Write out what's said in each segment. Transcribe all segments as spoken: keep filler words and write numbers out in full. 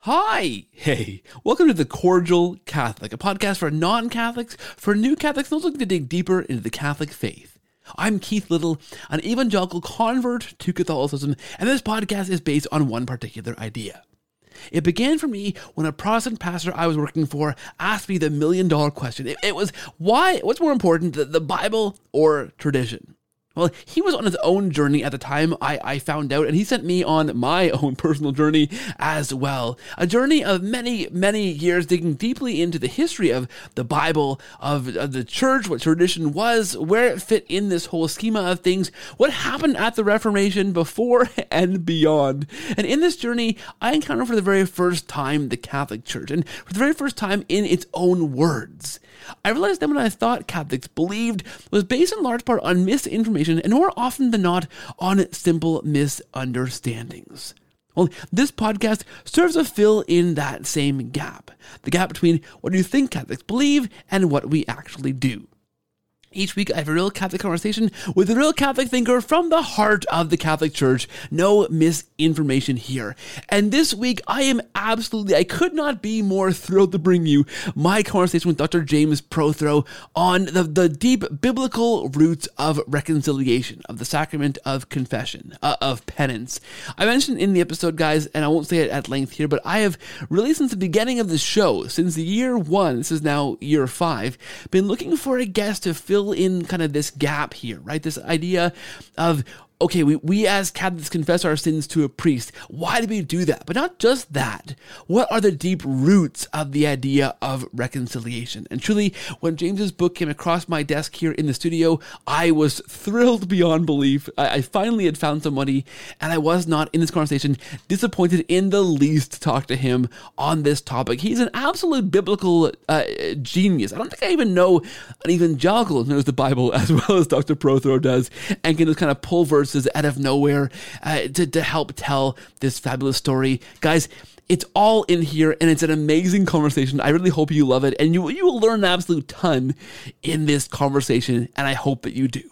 Hi! Hey, welcome to The Cordial Catholic, a podcast for non-Catholics, for new Catholics, and those looking to dig deeper into the Catholic faith. I'm Keith Little, an evangelical convert to Catholicism, and this podcast is based on one particular idea. It began for me when a Protestant pastor I was working for asked me the million-dollar question. It, it was, why, what's more important, the, the Bible or tradition? Well, he was on his own journey at the time, I, I found out, and he sent me on my own personal journey as well. A journey of many, many years digging deeply into the history of the Bible, of, of the church, what tradition was, where it fit in this whole schema of things, what happened at the Reformation before and beyond. And in this journey, I encountered for the very first time the Catholic Church, and for the very first time in its own words. I realized that what I thought Catholics believed was based in large part on misinformation and more often than not on simple misunderstandings. Well, this podcast serves to fill in that same gap, the gap between what you think Catholics believe and what we actually do. Each week, I have a real Catholic conversation with a real Catholic thinker from the heart of the Catholic Church. No misinformation here. And this week, I am absolutely, I could not be more thrilled to bring you my conversation with Doctor James Prothero on the, the deep biblical roots of reconciliation, of the sacrament of confession, uh, of penance. I mentioned in the episode, guys, and I won't say it at length here, but I have really since the beginning of the show, since the year one, this is now year five, been looking for a guest to fill in kind of this gap here, right? This idea of, okay, we, we as Catholics confess our sins to a priest. Why do we do that? But not just that. What are the deep roots of the idea of reconciliation? And truly, when James's book came across my desk here in the studio, I was thrilled beyond belief. I, I finally had found somebody, and I was not, in this conversation, disappointed in the least to talk to him on this topic. He's an absolute biblical uh, genius. I don't think I even know an evangelical who knows the Bible as well as Doctor Prothero does, and can just kind of pull verses out of nowhere uh, to, to help tell this fabulous story. Guys, it's all in here, and it's an amazing conversation. I really hope you love it, and you, you will learn an absolute ton in this conversation, and I hope that you do.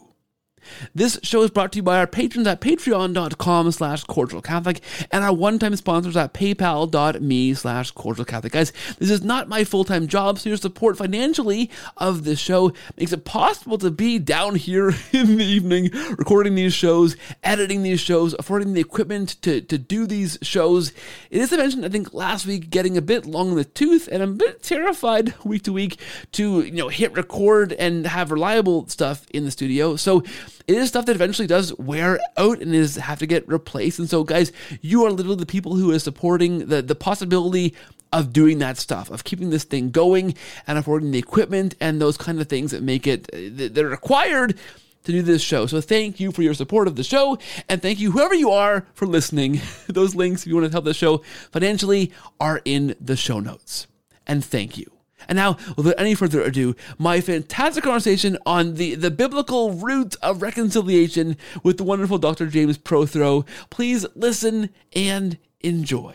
This show is brought to you by our patrons at patreon.com slash cordial Catholic and our one-time sponsors at paypal.me slash cordial Catholic. Guys, this is not my full-time job, so your support financially of this show makes it possible to be down here in the evening, recording these shows, editing these shows, affording the equipment to, to do these shows. It is, I mentioned, I think last week, getting a bit long in the tooth, and I'm a bit terrified week to week to, you know, hit record and have reliable stuff in the studio. So it is stuff that eventually does wear out and is have to get replaced. And so, guys, you are literally the people who are supporting the, the possibility of doing that stuff, of keeping this thing going and affording the equipment and those kind of things that make it, that are required to do this show. So thank you for your support of the show, and thank you, whoever you are, for listening. Those links, if you want to help the show financially, are in the show notes. And thank you. And now, without any further ado, my fantastic conversation on the, the biblical roots of reconciliation with the wonderful Doctor James Prothero. Please listen and enjoy.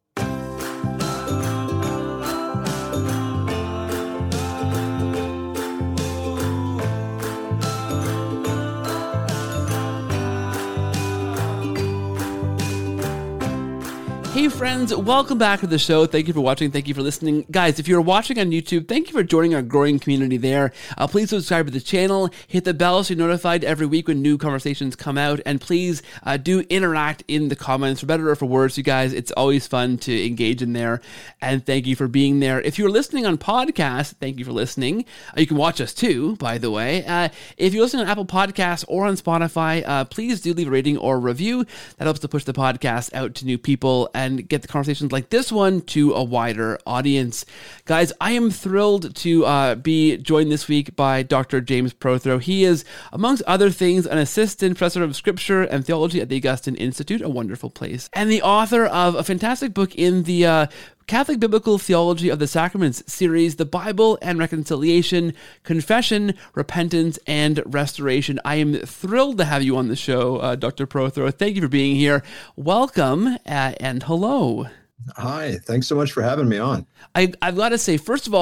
Hey friends, welcome back to the show. Thank you for watching. Thank you for listening. Guys, if you're watching on YouTube, thank you for joining our growing community there. Uh, please subscribe to the channel, hit the bell so you're notified every week when new conversations come out, and please uh, do interact in the comments, for better or for worse, you guys. It's always fun to engage in there, and thank you for being there. If you're listening on podcast, thank you for listening. Uh, you can watch us too, by the way. Uh, if you're listening on Apple Podcasts or on Spotify, uh, please do leave a rating or review. That helps to push the podcast out to new people and get the conversations like this one to a wider audience. Guys, I am thrilled to uh, be joined this week by Doctor James Prothero. He is, amongst other things, an assistant professor of scripture and theology at the Augustine Institute, a wonderful place, and the author of a fantastic book in the uh, Catholic Biblical Theology of the Sacraments series, The Bible and Reconciliation, Confession, Repentance, and Restoration. I am thrilled to have you on the show, uh, Doctor Prothero. Thank you for being here. Welcome, uh, and hello. Hi, thanks so much for having me on. I, I've got to say, first of all,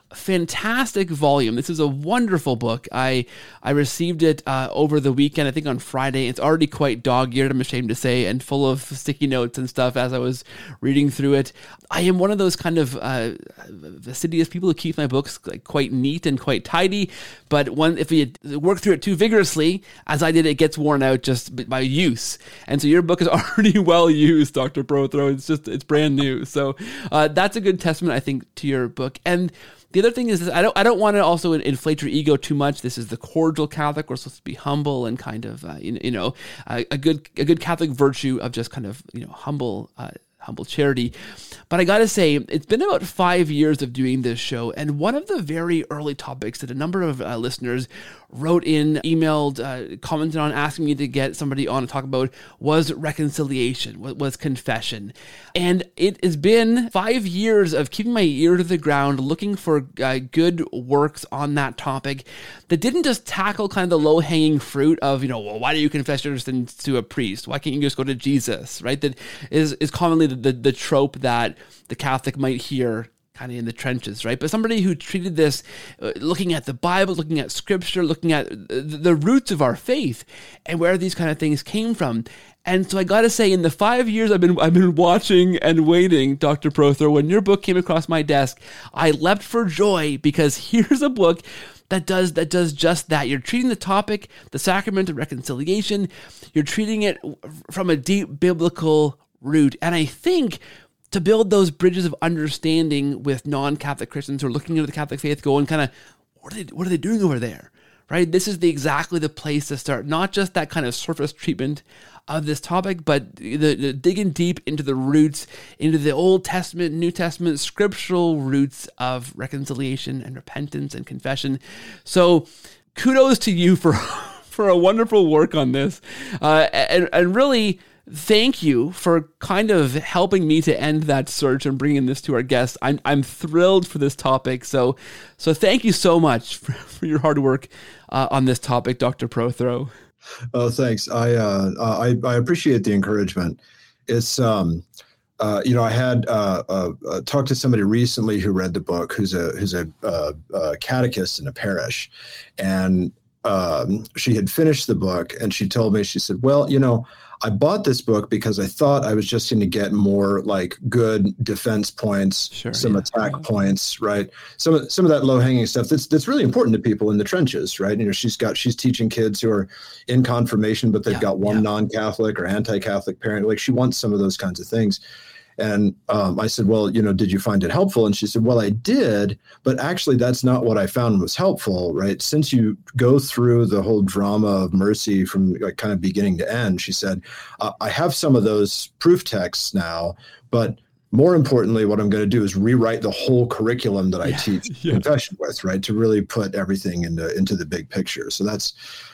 fantastic volume. This is a wonderful book. I I received it uh, over the weekend, I think on Friday. It's already quite dog-eared, I'm ashamed to say, and full of sticky notes and stuff as I was reading through it. I am one of those kind of uh, fastidious people who keep my books like quite neat and quite tidy, but when, if you work through it too vigorously, as I did, it gets worn out just by use. And so your book is already well used, Doctor Prothero. It's just, it's brand new. So uh, that's a good testament, I think, to your book. And the other thing is this, I don't I don't want to also inflate your ego too much. This is the cordial Catholic. We're supposed to be humble and kind of uh, you, you know uh, a good a good Catholic virtue of just kind of you know humble uh, humble charity. But I got to say, it's been about five years of doing this show, and one of the very early topics that a number of uh, listeners wrote in, emailed, uh, commented on, asking me to get somebody on to talk about was reconciliation, was confession. And it has been five years of keeping my ear to the ground, looking for uh, good works on that topic that didn't just tackle kind of the low-hanging fruit of, you know, well, why do you confess your sins to a priest? Why can't you just go to Jesus, right? That is, is commonly the, the, the trope that the Catholic might hear kind of in the trenches, right? But somebody who treated this, uh, looking at the Bible, looking at Scripture, looking at the, the roots of our faith and where these kind of things came from. And so I got to say, in the five years I've been I've been watching and waiting, Doctor Prothero, when your book came across my desk, I leapt for joy because here's a book that does that does just that. You're treating the topic, the sacrament of reconciliation, you're treating it from a deep biblical root. And I think to build those bridges of understanding with non-Catholic Christians who are looking into the Catholic faith, going kind of, what are they, what are they doing over there, right? This is the exactly the place to start. Not just that kind of surface treatment of this topic, but the, the digging deep into the roots, into the Old Testament, New Testament, scriptural roots of reconciliation and repentance and confession. So kudos to you for for a wonderful work on this, uh, and and really. Thank you for kind of helping me to end that search and bringing this to our guests. I'm I'm thrilled for this topic. So so thank you so much for, for your hard work uh, on this topic, Doctor Prothero. Oh, thanks. I uh, I, I appreciate the encouragement. It's um, uh, you know, I had uh, uh, uh, talked to somebody recently who read the book, who's a who's a, uh, a catechist in a parish, and um, she had finished the book, and she told me, she said, "Well, you know, I bought this book because I thought I was just going to get more like good defense points, sure, some yeah, attack yeah. points, right? Some of some of that low hanging stuff that's that's really important to people in the trenches, right? You know, she's got she's teaching kids who are in confirmation, but they've yeah, got one yeah. non-Catholic or anti-Catholic parent. Like she wants some of those kinds of things. And um, I said, well, you know, did you find it helpful? And she said, well, I did, but actually that's not what I found was helpful, right? Since you go through the whole drama of mercy from like kind of beginning to end, she said, uh, I have some of those proof texts now, but more importantly, what I'm going to do is rewrite the whole curriculum that I yeah, teach yeah. confession with, right? To really put everything into, into the big picture. So that's,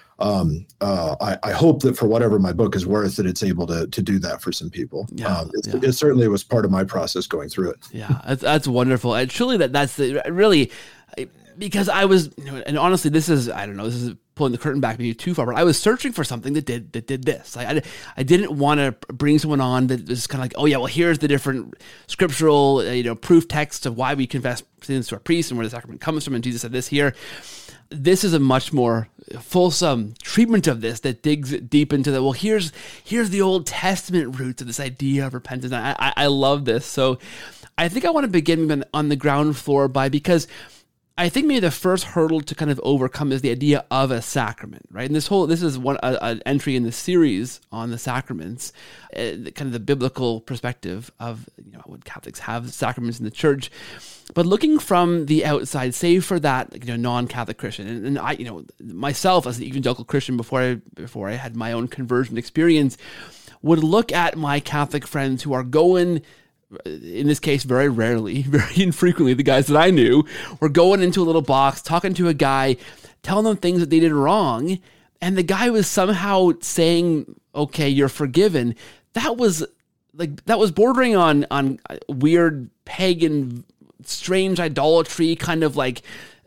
um, uh, I, I hope that for whatever my book is worth, that it's able to to do that for some people. Yeah, um, it, yeah. it certainly was part of my process going through it. Yeah, that's, that's wonderful. And truly, that that's the, really, because I was, you know, and honestly, this is, I don't know, this is pulling the curtain back maybe too far, but I was searching for something that did that did this. I, I, I didn't want to bring someone on that was kind of like, oh yeah, well, here's the different scriptural, uh, you know, proof texts of why we confess sins to our priest and where the sacrament comes from, and Jesus said this here. This is a much more fulsome treatment of this that digs deep into the, well, here's here's the Old Testament roots of this idea of repentance. I, I, I love this. So I think I want to begin on the ground floor by, because I think maybe the first hurdle to kind of overcome is the idea of a sacrament, right? And this whole, this is one an entry in the series on the sacraments, uh, kind of the biblical perspective of, you know, what Catholics have sacraments in the church. But looking from the outside, save for that, you know, non-Catholic Christian, and, and I, you know, myself as an evangelical Christian before I before I had my own conversion experience, would look at my Catholic friends who are going, in this case, very rarely, very infrequently, the guys that I knew were going into a little box, talking to a guy, telling them things that they did wrong, and the guy was somehow saying, "Okay, you're forgiven." That was like that was bordering on on weird pagan, strange idolatry, kind of like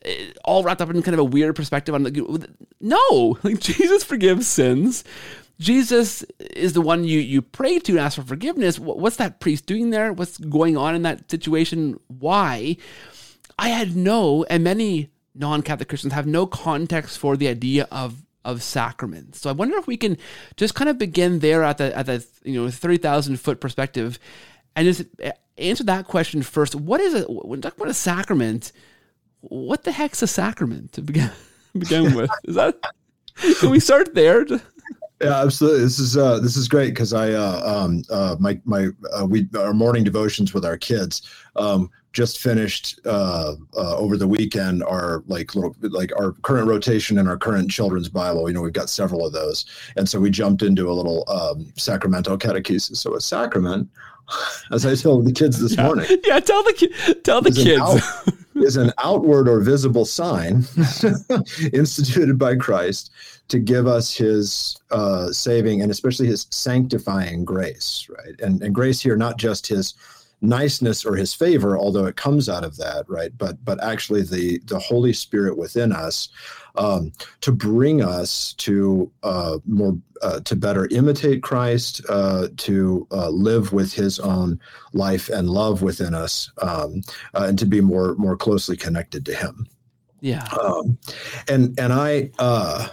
all wrapped up in kind of a weird perspective on the, no, like Jesus forgives sins. Jesus is the one you, you pray to and ask for forgiveness. What's that priest doing there? What's going on in that situation? Why? I had no, and many non-Catholic Christians have no context for the idea of of sacraments. So I wonder if we can just kind of begin there at the at the you know thirty thousand foot perspective, and just answer that question first. What is a when talk about a sacrament? What the heck's a sacrament to begin begin with? Is that can we start there? Yeah, absolutely. This is uh, this is great because I uh, um, uh, my my uh, we our morning devotions with our kids um, just finished uh, uh, over the weekend. Our like little like our current rotation in our current children's Bible. You know, we've got several of those, and so we jumped into a little um, sacramental catechesis. So a sacrament, as I told the kids this yeah. morning. Yeah, tell the tell the kids. Out, is an outward or visible sign instituted by Christ to give us his uh, saving and especially his sanctifying grace, right? And, and grace here, not just his niceness or his favor, although it comes out of that, right? But but actually the the Holy Spirit within us um, to bring us to uh, more uh, to better imitate Christ, uh, to uh, live with his own life and love within us, um, uh, and to be more more closely connected to him. Yeah. Um, and and I. Uh,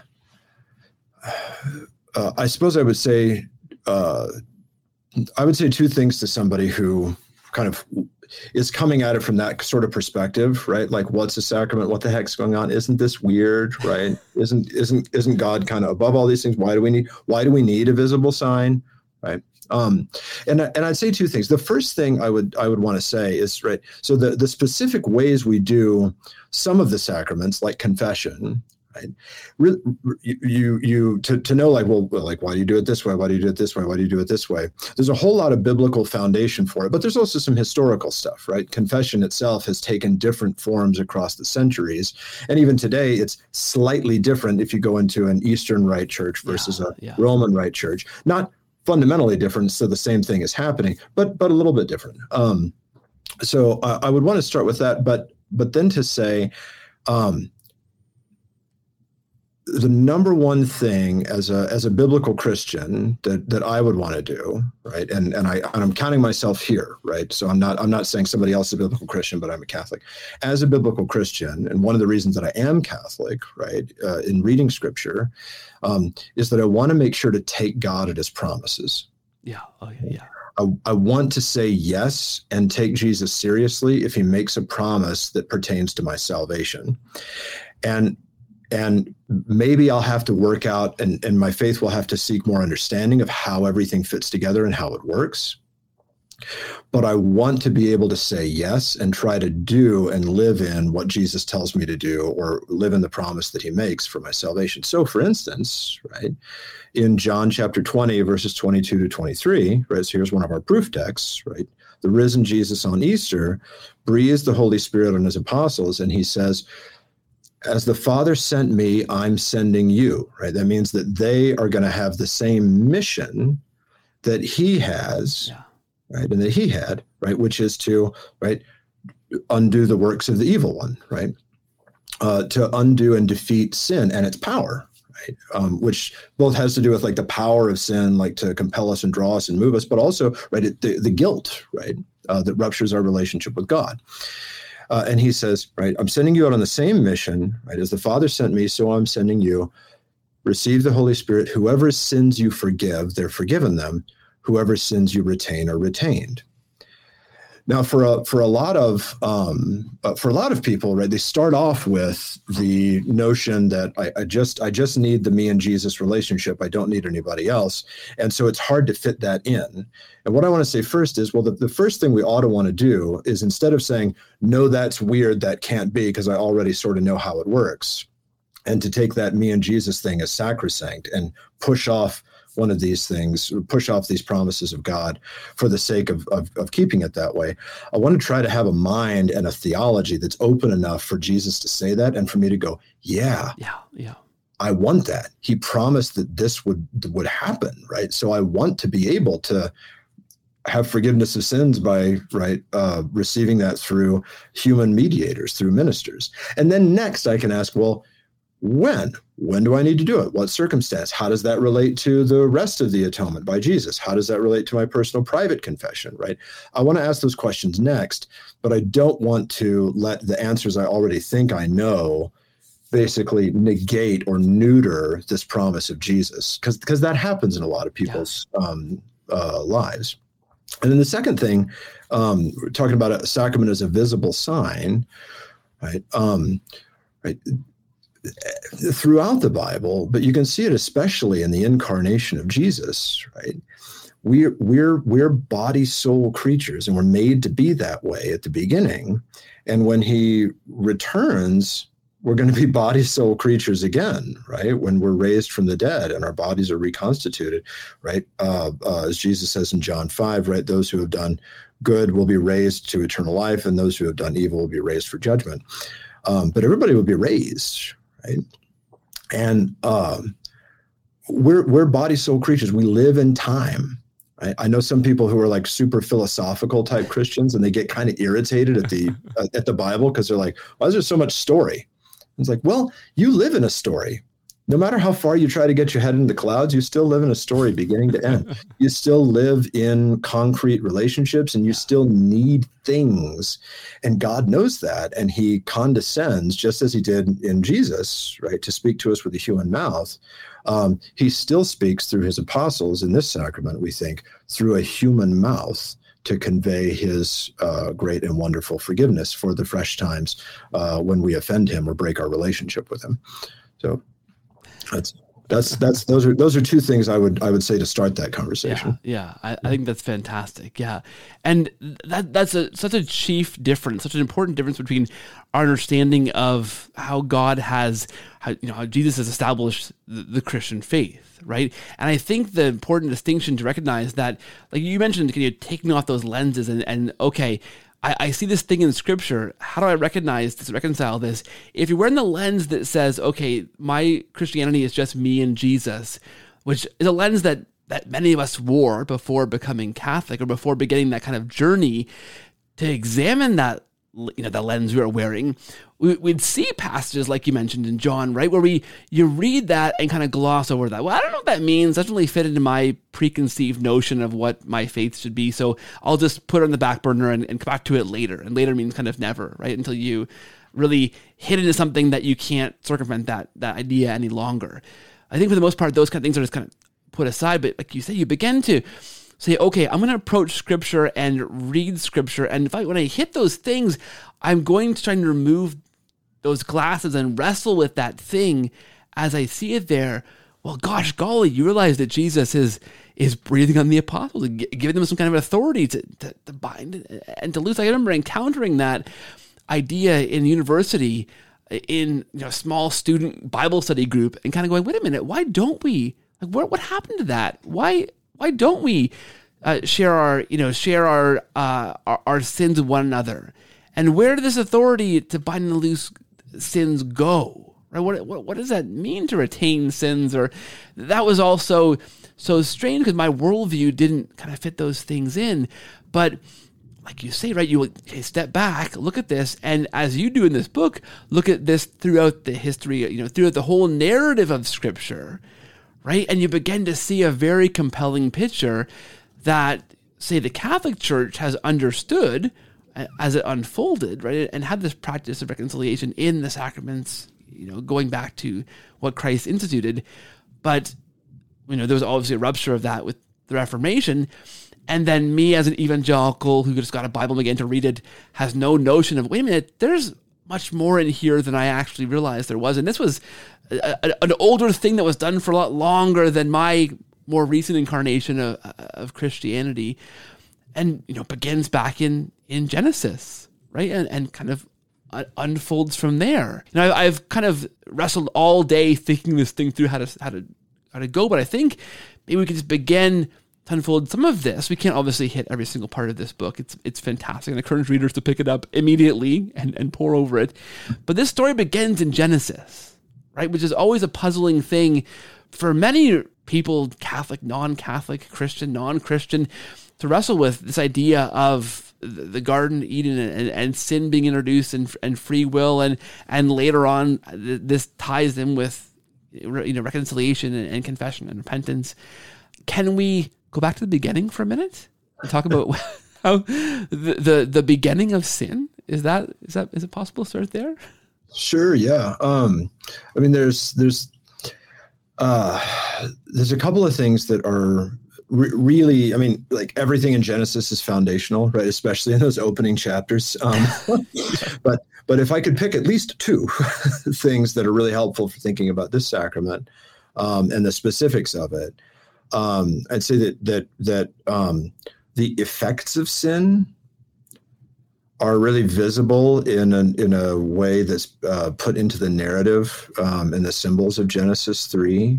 Uh, I suppose I would say uh, I would say two things to somebody who kind of is coming at it from that sort of perspective, right? Like, what's a sacrament? What the heck's going on? Isn't this weird, right? Isn't isn't isn't God kind of above all these things? Why do we need Why do we need a visible sign, right? Um, and and I'd say two things. The first thing I would I would want to say is, right. So the the specific ways we do some of the sacraments, like confession. Right. You, you, to, to know like, well, like, why do you do it this way? Why do you do it this way? Why do you do it this way? There's a whole lot of biblical foundation for it, but there's also some historical stuff, right? Confession itself has taken different forms across the centuries. And even today, it's slightly different if you go into an Eastern Rite Church versus yeah, a yeah. Roman Rite Church. Not fundamentally different, so the same thing is happening, but but a little bit different. Um, so uh, I would want to start with that, but but then to say, um, the number one thing as a as a biblical Christian that that I would want to do, right? And and I and I'm counting myself here, right? So I'm not I'm not saying somebody else is a biblical Christian, but I'm a Catholic. As a biblical Christian, and one of the reasons that I am Catholic, right, uh, in reading Scripture, um, is that I want to make sure to take God at his promises. Yeah. Oh, yeah. yeah. I, I want to say yes and take Jesus seriously if he makes a promise that pertains to my salvation. And And maybe I'll have to work out and, and my faith will have to seek more understanding of how everything fits together and how it works. But I want to be able to say yes and try to do and live in what Jesus tells me to do, or live in the promise that he makes for my salvation. So for instance, right, in John chapter twenty, verses twenty-two to twenty-three, right, so here's one of our proof texts, right? The risen Jesus on Easter breathes the Holy Spirit on his apostles, and he says, as the Father sent me, I'm sending you, right? That means that they are going to have the same mission that he has, yeah. right? And that he had, right? Which is to, right, undo the works of the evil one, right? Uh, to undo and defeat sin and its power, right? Um, which both has to do with like the power of sin, like to compel us and draw us and move us, but also, right, it, the, the guilt, right? Uh, that ruptures our relationship with God. Uh, and he says, right, I'm sending you out on the same mission, right? As the Father sent me, so I'm sending you. Receive the Holy Spirit. Whoever sins you forgive, they're forgiven them. Whoever sins you retain are retained. Now, for a for a lot of um, uh, for a lot of people, right, they start off with the notion that I, I just I just need the me and Jesus relationship. I don't need anybody else, and so it's hard to fit that in. And what I want to say first is, well, the, the first thing we ought to want to do is, instead of saying, no, that's weird, that can't be, because I already sort of know how it works, and to take that me and Jesus thing as sacrosanct and push off one of these things, push off these promises of God for the sake of, of, of keeping it that way. I want to try to have a mind and a theology that's open enough for Jesus to say that, and for me to go, yeah, yeah, yeah. I want that. He promised that this would would happen, right? So I want to be able to have forgiveness of sins by, right, uh, receiving that through human mediators, through ministers. And then next I can ask, well, When? When do I need to do it? What circumstance? How does that relate to the rest of the atonement by Jesus? How does that relate to my personal private confession, right? I want to ask those questions next, but I don't want to let the answers I already think I know basically negate or neuter this promise of Jesus, because because that happens in a lot of people's yeah. um, uh, lives. And then the second thing, um, we're talking about a sacrament as a visible sign, right? Um, right. Throughout the Bible, but you can see it especially in the incarnation of Jesus, right? We're we're we're body soul creatures, and we're made to be that way at the beginning. And when he returns, we're going to be body soul creatures again, right? When we're raised from the dead and our bodies are reconstituted, right? Uh, uh, as Jesus says in John five, right? Those who have done good will be raised to eternal life, and those who have done evil will be raised for judgment. Um, but everybody will be raised, right? And um, we're we're body soul creatures. We live in time. Right? I know some people who are like super philosophical type Christians, and they get kind of irritated at the uh, at the Bible because they're like, "Why is there so much story?" It's like, well, you live in a story. No matter how far you try to get your head into the clouds, you still live in a story beginning to end. You still live in concrete relationships, and you still need things. And God knows that. And he condescends, just as he did in Jesus, right, to speak to us with a human mouth. Um, he still speaks through his apostles in this sacrament, we think, through a human mouth, to convey his uh, great and wonderful forgiveness for the fresh times uh, when we offend him or break our relationship with him. So that's that's that's those are those are two things I would I would say to start that conversation. Yeah, yeah. I, I think that's fantastic. Yeah, and that that's a such a chief difference, such an important difference between our understanding of how God has, how, you know, how Jesus has established the, the Christian faith, right? And I think the important distinction to recognize that, like you mentioned, you know, taking off those lenses and and okay, I, I see this thing in Scripture. How do I recognize this, reconcile this? If you're wearing the lens that says, okay, my Christianity is just me and Jesus, which is a lens that that many of us wore before becoming Catholic or before beginning that kind of journey to examine that, you know, the lens we were wearing, we, we'd see passages like you mentioned in John, right, where we you read that and kind of gloss over that. Well, I don't know what that means. That doesn't really fit into my preconceived notion of what my faith should be. So I'll just put it on the back burner and, and come back to it later. And later means kind of never, right, until you really hit into something that you can't circumvent that that idea any longer. I think for the most part, those kind of things are just kind of put aside. But like you say, you begin to say, okay, I'm going to approach Scripture and read Scripture. And if I, when I hit those things, I'm going to try and remove those glasses and wrestle with that thing as I see it there. Well, gosh, golly, you realize that Jesus is is breathing on the apostles and giving them some kind of authority to, to, to bind and to loose. I remember encountering that idea in university in, you know, a small student Bible study group and kind of going, wait a minute, why don't we, like, what what happened to that? Why why don't we uh, share our, you know, share our, uh, our our sins with one another? And where did this authority to bind and loose sins go? Right? What what what does that mean to retain sins? Or that was also so strange because my worldview didn't kind of fit those things in. But like you say, right, you okay, step back, look at this, and as you do in this book, look at this throughout the history, you know, throughout the whole narrative of Scripture, right? And you begin to see a very compelling picture that, say, the Catholic Church has understood as it unfolded, right, and had this practice of reconciliation in the sacraments, you know, going back to what Christ instituted. But, you know, there was obviously a rupture of that with the Reformation. And then me as an evangelical who just got a Bible and began to read it has no notion of, wait a minute, there's much more in here than I actually realized there was. And this was a, a, an older thing that was done for a lot longer than my more recent incarnation of, of Christianity. And, you know, begins back in, in Genesis, right? And, and kind of unfolds from there. You know, I've kind of wrestled all day thinking this thing through how to, how to, how to go. But I think maybe we could just begin to unfold some of this. We can't obviously hit every single part of this book. It's it's fantastic. And I encourage readers to pick it up immediately and, and pour over it. But this story begins in Genesis, right? Which is always a puzzling thing for many people, Catholic, non-Catholic, Christian, non-Christian, to wrestle with this idea of the, the Garden of Eden and, and sin being introduced and, and free will, and and later on this ties in with, you know, reconciliation and, and confession and repentance. Can we go back to the beginning for a minute and talk about how the, the the beginning of sin is that is that is it possible to start there? Sure. Yeah. Um, I mean, there's there's uh, there's a couple of things that are re- really, I mean, like everything in Genesis is foundational, right? Especially in those opening chapters. Um, but but if I could pick at least two things that are really helpful for thinking about this sacrament um, and the specifics of it, um, I'd say that that that um, the effects of sin are really visible in a, in a way that's uh, put into the narrative um, and the symbols of Genesis three.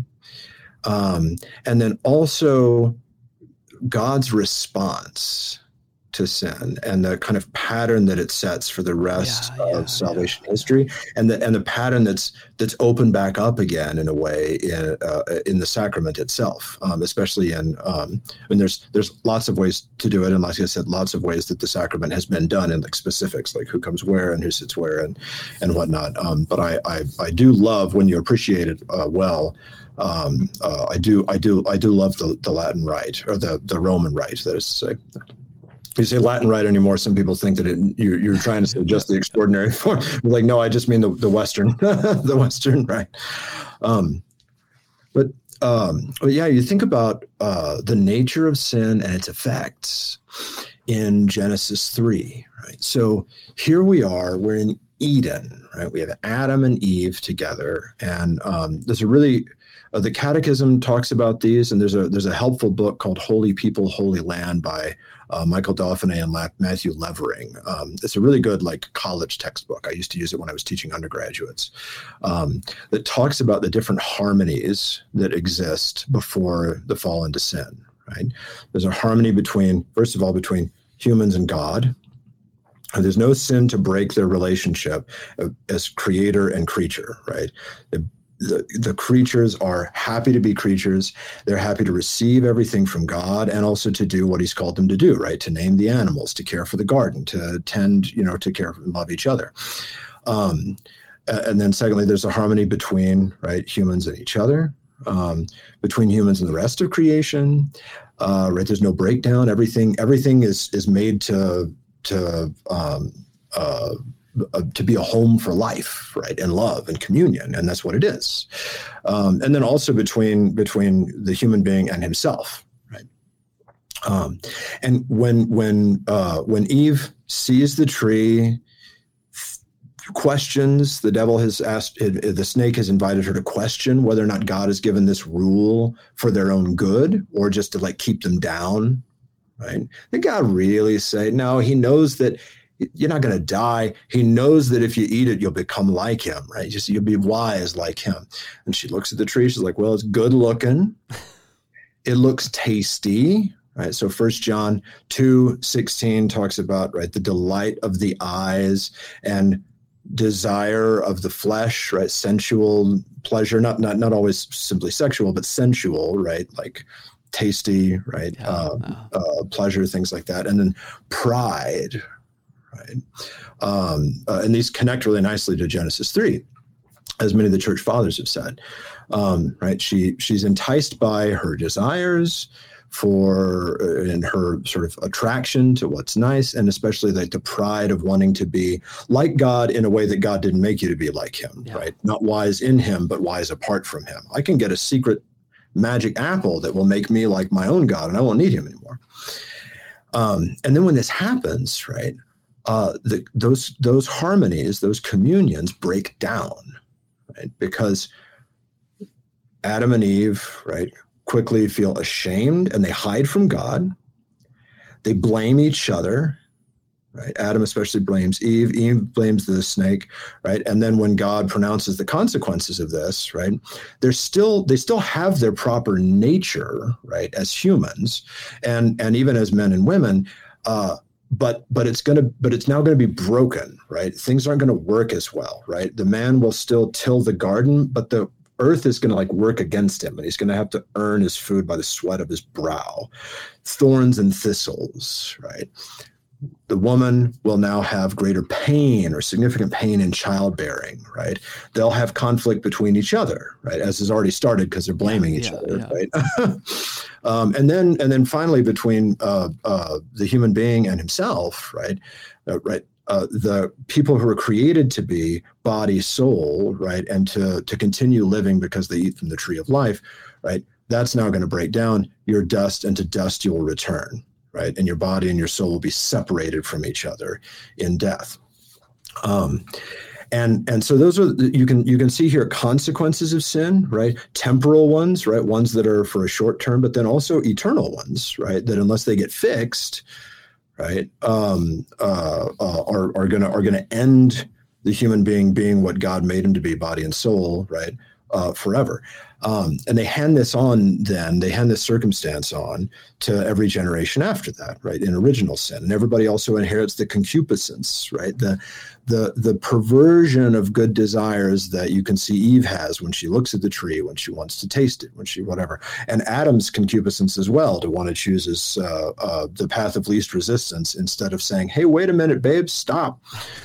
Um, and then also God's response to sin and the kind of pattern that it sets for the rest yeah, of yeah, salvation yeah. history, and the and the pattern that's that's opened back up again in a way in uh, in the sacrament itself, um, especially in um, and there's there's lots of ways to do it, and like I said, lots of ways that the sacrament has been done in like specifics, like who comes where and who sits where and and whatnot. Um, but I, I I do love when you appreciate it uh, well. Um, uh, I do I do I do love the the Latin rite or the the Roman rite. That is to say. If you say Latin rite anymore, some people think that it, you're, you're trying to say just the extraordinary form. You're like, no, I just mean the, the Western, the Western rite. Um, but, um, but yeah, you think about uh, the nature of sin and its effects in Genesis three, right? So here we are, we're in Eden, right? We have Adam and Eve together, and um, there's a really uh, the Catechism talks about these, and there's a there's a helpful book called Holy People, Holy Land by Uh, Michael Dauphiné and La- Matthew Levering. Um, it's a really good like college textbook. I used to use it when I was teaching undergraduates. Um, that talks about the different harmonies that exist before the fall into sin. Right? There's a harmony between, first of all, between humans and God. And there's no sin to break their relationship as creator and creature. Right? The, The, the creatures are happy to be creatures. They're happy to receive everything from God and also to do what he's called them to do, right? To name the animals, to care for the garden, to tend, you know, to care and love each other. Um, and then secondly, there's a harmony between, right, humans and each other, um, between humans and the rest of creation, uh, right? There's no breakdown. Everything, everything is, is made to, to, um, uh, Uh, to be a home for life, right, and love and communion, and that's what it is. Um, and then also between between the human being and himself, right. Um, and when when uh, when Eve sees the tree, questions, the devil has asked, the snake has invited her to question whether or not God has given this rule for their own good or just to like keep them down, right? Did God really say no? He knows that you're not going to die. He knows that if you eat it, you'll become like him, right? Just you'll be wise like him. And she looks at the tree. She's like, well, it's good looking. It looks tasty, right? So First John two sixteen talks about, right, the delight of the eyes and desire of the flesh, right? Sensual pleasure, not not not always simply sexual, but sensual, right? Like tasty, right? Yeah, uh, wow. uh, pleasure, things like that. And then pride. Right. Um, uh, and these connect really nicely to Genesis three, as many of the church fathers have said. Um, right. She she's enticed by her desires for uh, and her sort of attraction to what's nice, and especially like the pride of wanting to be like God in a way that God didn't make you to be like him. Yeah. Right. Not wise in him, but wise apart from him. I can get a secret magic apple that will make me like my own God, and I won't need him anymore. Um, and then when this happens, right, Uh, the, those those harmonies, those communions break down, right? Because Adam and Eve, right, quickly feel ashamed and they hide from God. They blame each other, right? Adam especially blames Eve. Eve blames the snake, right? And then when God pronounces the consequences of this, right, they're still they still have their proper nature, right, as humans, and and even as men and women. Uh, But but it's gonna but it's now gonna be broken, right? Things aren't gonna work as well, right? The man will still till the garden, but the earth is gonna like work against him, and he's gonna have to earn his food by the sweat of his brow, thorns and thistles, right? The woman will now have greater pain or significant pain in childbearing, right? They'll have conflict between each other, right? As has already started because they're blaming yeah, each yeah, other, yeah. right? um, and then, and then finally, between uh, uh, the human being and himself, right? Uh, right. Uh, the people who are created to be body, soul, right, and to to continue living because they eat from the tree of life, right? That's now going to break down. You're dust, and to dust you will return. Right, and your body and your soul will be separated from each other in death. Um, and and so those are you can you can see here consequences of sin, right? Temporal ones, right? Ones that are for a short term, but then also eternal ones, right? That unless they get fixed, right, um, uh, uh, are are gonna are gonna end the human being being what God made him to be, body and soul, right, uh, forever. Um, and they hand this on then, they hand this circumstance on to every generation after that, right, in original sin. And everybody also inherits the concupiscence, right, the the the perversion of good desires that you can see Eve has when she looks at the tree, when she wants to taste it, when she whatever. And Adam's concupiscence as well, to want to choose his, uh, uh, the path of least resistance instead of saying, hey, wait a minute, babe, stop.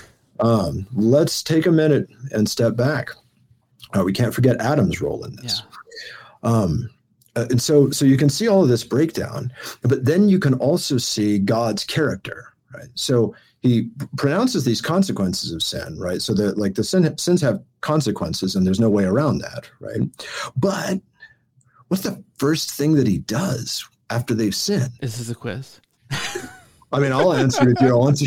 Um, let's take a minute and step back. Uh, we can't forget Adam's role in this. Yeah. Um, uh, and so, so you can see all of this breakdown, but then you can also see God's character, right? So he pronounces these consequences of sin, right? So that like the sin, sins have consequences and there's no way around that, right? But what's the first thing that he does after they've sinned? This is a quiz. I mean, I'll answer it if you don't want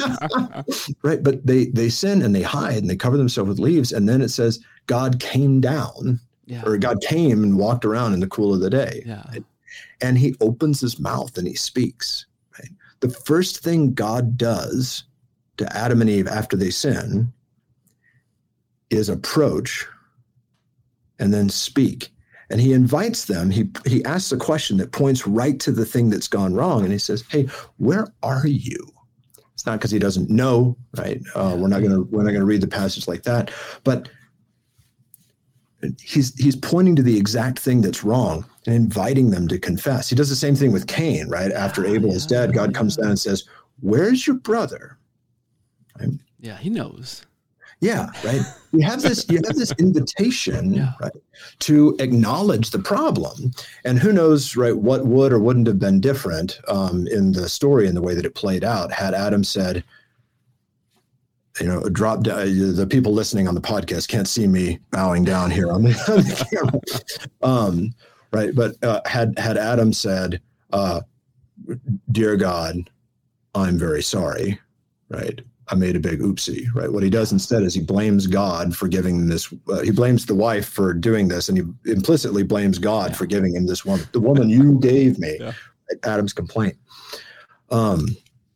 to. Right. But they, they sin and they hide and they cover themselves with leaves. And then it says God came down yeah. or God came and walked around in the cool of the day. Yeah. Right? And he opens his mouth and he speaks. Right? The first thing God does to Adam and Eve after they sin is approach and then speak. And he invites them, he he asks a question that points right to the thing that's gone wrong. And he says, hey, where are you? It's not because he doesn't know, right? Uh, we're not gonna we're not gonna read the passage like that. But he's he's pointing to the exact thing that's wrong and inviting them to confess. He does the same thing with Cain, right? After Abel is dead, God comes down and says, where's your brother? Right? Yeah, he knows. Yeah, right. You have this, you have this invitation, yeah. right, to acknowledge the problem. And who knows, right, what would or wouldn't have been different um, in the story and the way that it played out had Adam said, you know, drop down. The people listening on the podcast can't see me bowing down here on the, on the camera. Um, right. But uh, had, had Adam said, uh, dear God, I'm very sorry, right? I made a big oopsie, right? What he does instead is he blames God for giving this, uh, he blames the wife for doing this, and he implicitly blames God yeah. for giving him this woman, the woman you gave me, yeah. Adam's complaint. Um,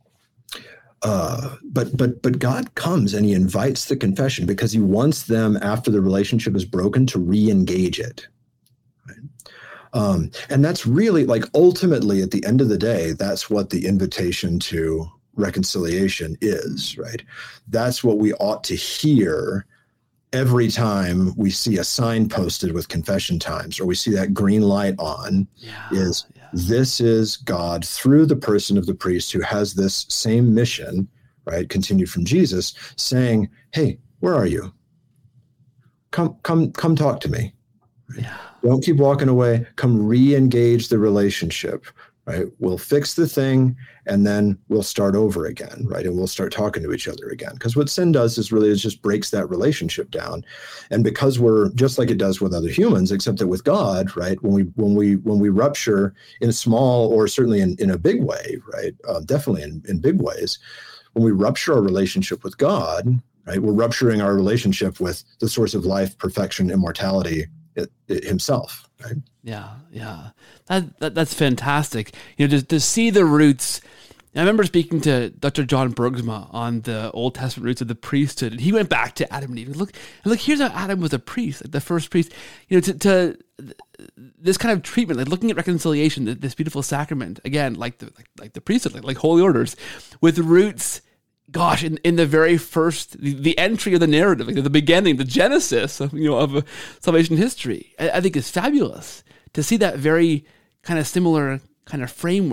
uh, but, but, but God comes and he invites the confession because he wants them, after the relationship is broken, to re-engage it. Right? Um, and that's really, like, ultimately at the end of the day, that's what the invitation to reconciliation is, right? That's what we ought to hear every time we see a sign posted with confession times, or we see that green light on, yeah, is yeah. this is God through the person of the priest who has this same mission, right? Continued from Jesus, saying, hey, where are you? Come, come, come talk to me. Right? Yeah. Don't keep walking away. Come re-engage the relationship. Right. We'll fix the thing and then we'll start over again. Right. And we'll start talking to each other again. Because what sin does is really, it just breaks that relationship down. And because we're just like it does with other humans, except that with God, right, when we when we when we rupture in a small or certainly in, in a big way, right, uh, definitely in, in big ways, when we rupture our relationship with God, right, we're rupturing our relationship with the source of life, perfection, immortality, it, it himself. Right. Yeah, yeah, that, that that's fantastic. You know, to to see the roots. I remember speaking to Doctor John Bergsma on the Old Testament roots of the priesthood, and he went back to Adam and Eve. Look, look, here's how Adam was a priest, like the first priest. You know, to, to this kind of treatment, like looking at reconciliation, this beautiful sacrament, again, like the like, like the priesthood, like, like holy orders, with roots. Gosh, in, in the very first, the, the entry of the narrative, like the beginning, the genesis, of, you know, of uh, salvation history, I, I think is fabulous to see that very kind of similar kind of framework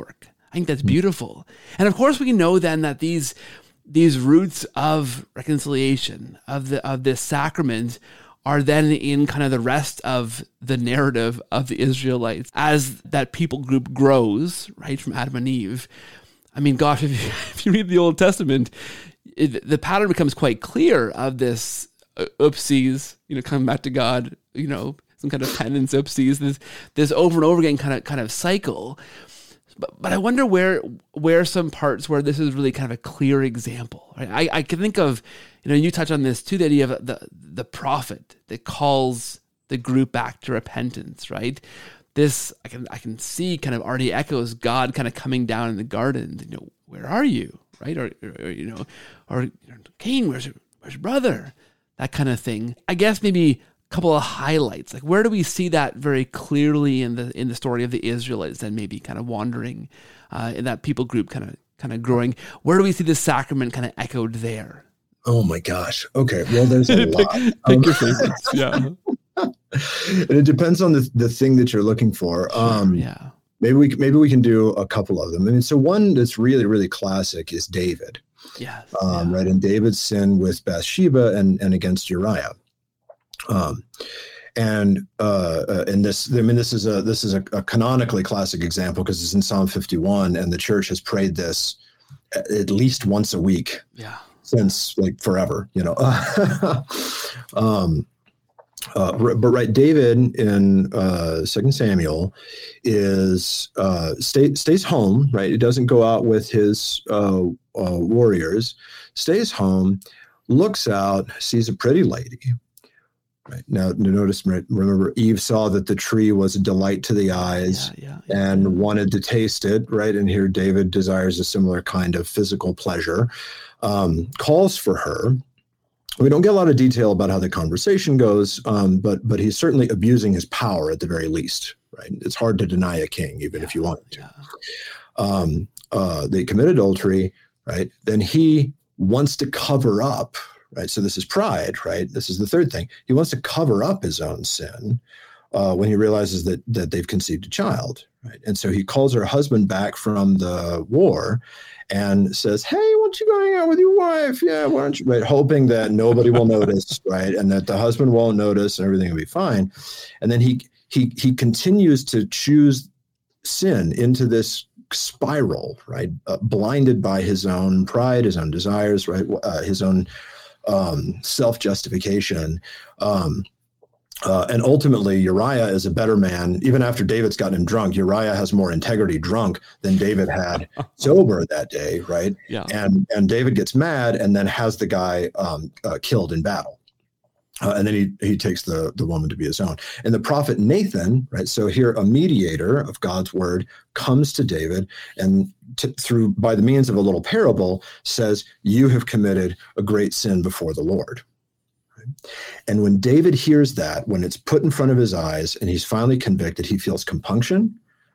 I think that's beautiful. And of course, we know then that these these roots of reconciliation, of the of this sacrament, are then in kind of the rest of the narrative of the Israelites as that people group grows, right, from Adam and Eve. I mean, gosh, if you, if you read the Old Testament, it, the pattern becomes quite clear of this uh, oopsies, you know, coming back to God, you know, some kind of penance, oopsies, this this over and over again kind of kind of cycle. But, but I wonder where where some parts where this is really kind of a clear example. Right? I, I can think of, you know, you touch on this too, the idea of the, the prophet that calls the group back to repentance, right? This, I can I can see kind of already echoes God kind of coming down in the garden, you know, where are you, right? Or, or, or you know, or you know, Cain, where's your, where's your brother? That kind of thing. I guess maybe couple of highlights, like where do we see that very clearly in the in the story of the Israelites, and maybe kind of wandering uh, in that people group, kind of kind of growing? Where do we see the sacrament kind of echoed there? Oh my gosh. Okay. Well, there's a lot. Pick, pick um, your favorites. Yeah. And it depends on the the thing that you're looking for. Um, yeah. Maybe we maybe we can do a couple of them. I mean, so one that's really really classic is David. Yes. Um, yeah. Right, and David's sin with Bathsheba and and against Uriah. Um, and, uh, uh, and this, I mean, this is a, this is a, a canonically classic example because it's in Psalm fifty-one, and the church has prayed this at least once a week yeah. since like forever, you know. um, uh, but right, David in uh, Second Samuel is uh, stay, stays home, right? He doesn't go out with his uh, uh, warriors, stays home, looks out, sees a pretty lady. Right. Now, notice, remember, Eve saw that the tree was a delight to the eyes yeah, yeah, yeah. and wanted to taste it, right? And here David desires a similar kind of physical pleasure, um, calls for her. We don't get a lot of detail about how the conversation goes, um, but but he's certainly abusing his power at the very least, right? It's hard to deny a king, even yeah, if you want to. Yeah. Um, uh, they commit adultery, right? Then he wants to cover up. Right. So this is pride, right? This is the third thing. He wants to cover up his own sin uh, when he realizes that that they've conceived a child. Right. And so he calls her husband back from the war and says, hey, why don't you go hang out with your wife? Yeah, why don't you? Right. Hoping that nobody will notice, right? And that the husband won't notice and everything will be fine. And then he he he continues to choose sin into this spiral, right? Uh, blinded by his own pride, his own desires, right? Uh, his own um, self-justification. Um, uh, and ultimately, Uriah is a better man. Even after David's gotten him drunk, Uriah has more integrity drunk than David had sober that day, right? Yeah. And and David gets mad and then has the guy um, uh, killed in battle. Uh, and then he he takes the, the woman to be his own. And the prophet Nathan, right? So here a mediator of God's word comes to David and to, through by the means of a little parable says, you have committed a great sin before the Lord. Right? And when David hears that, when it's put in front of his eyes and he's finally convicted, he feels compunction,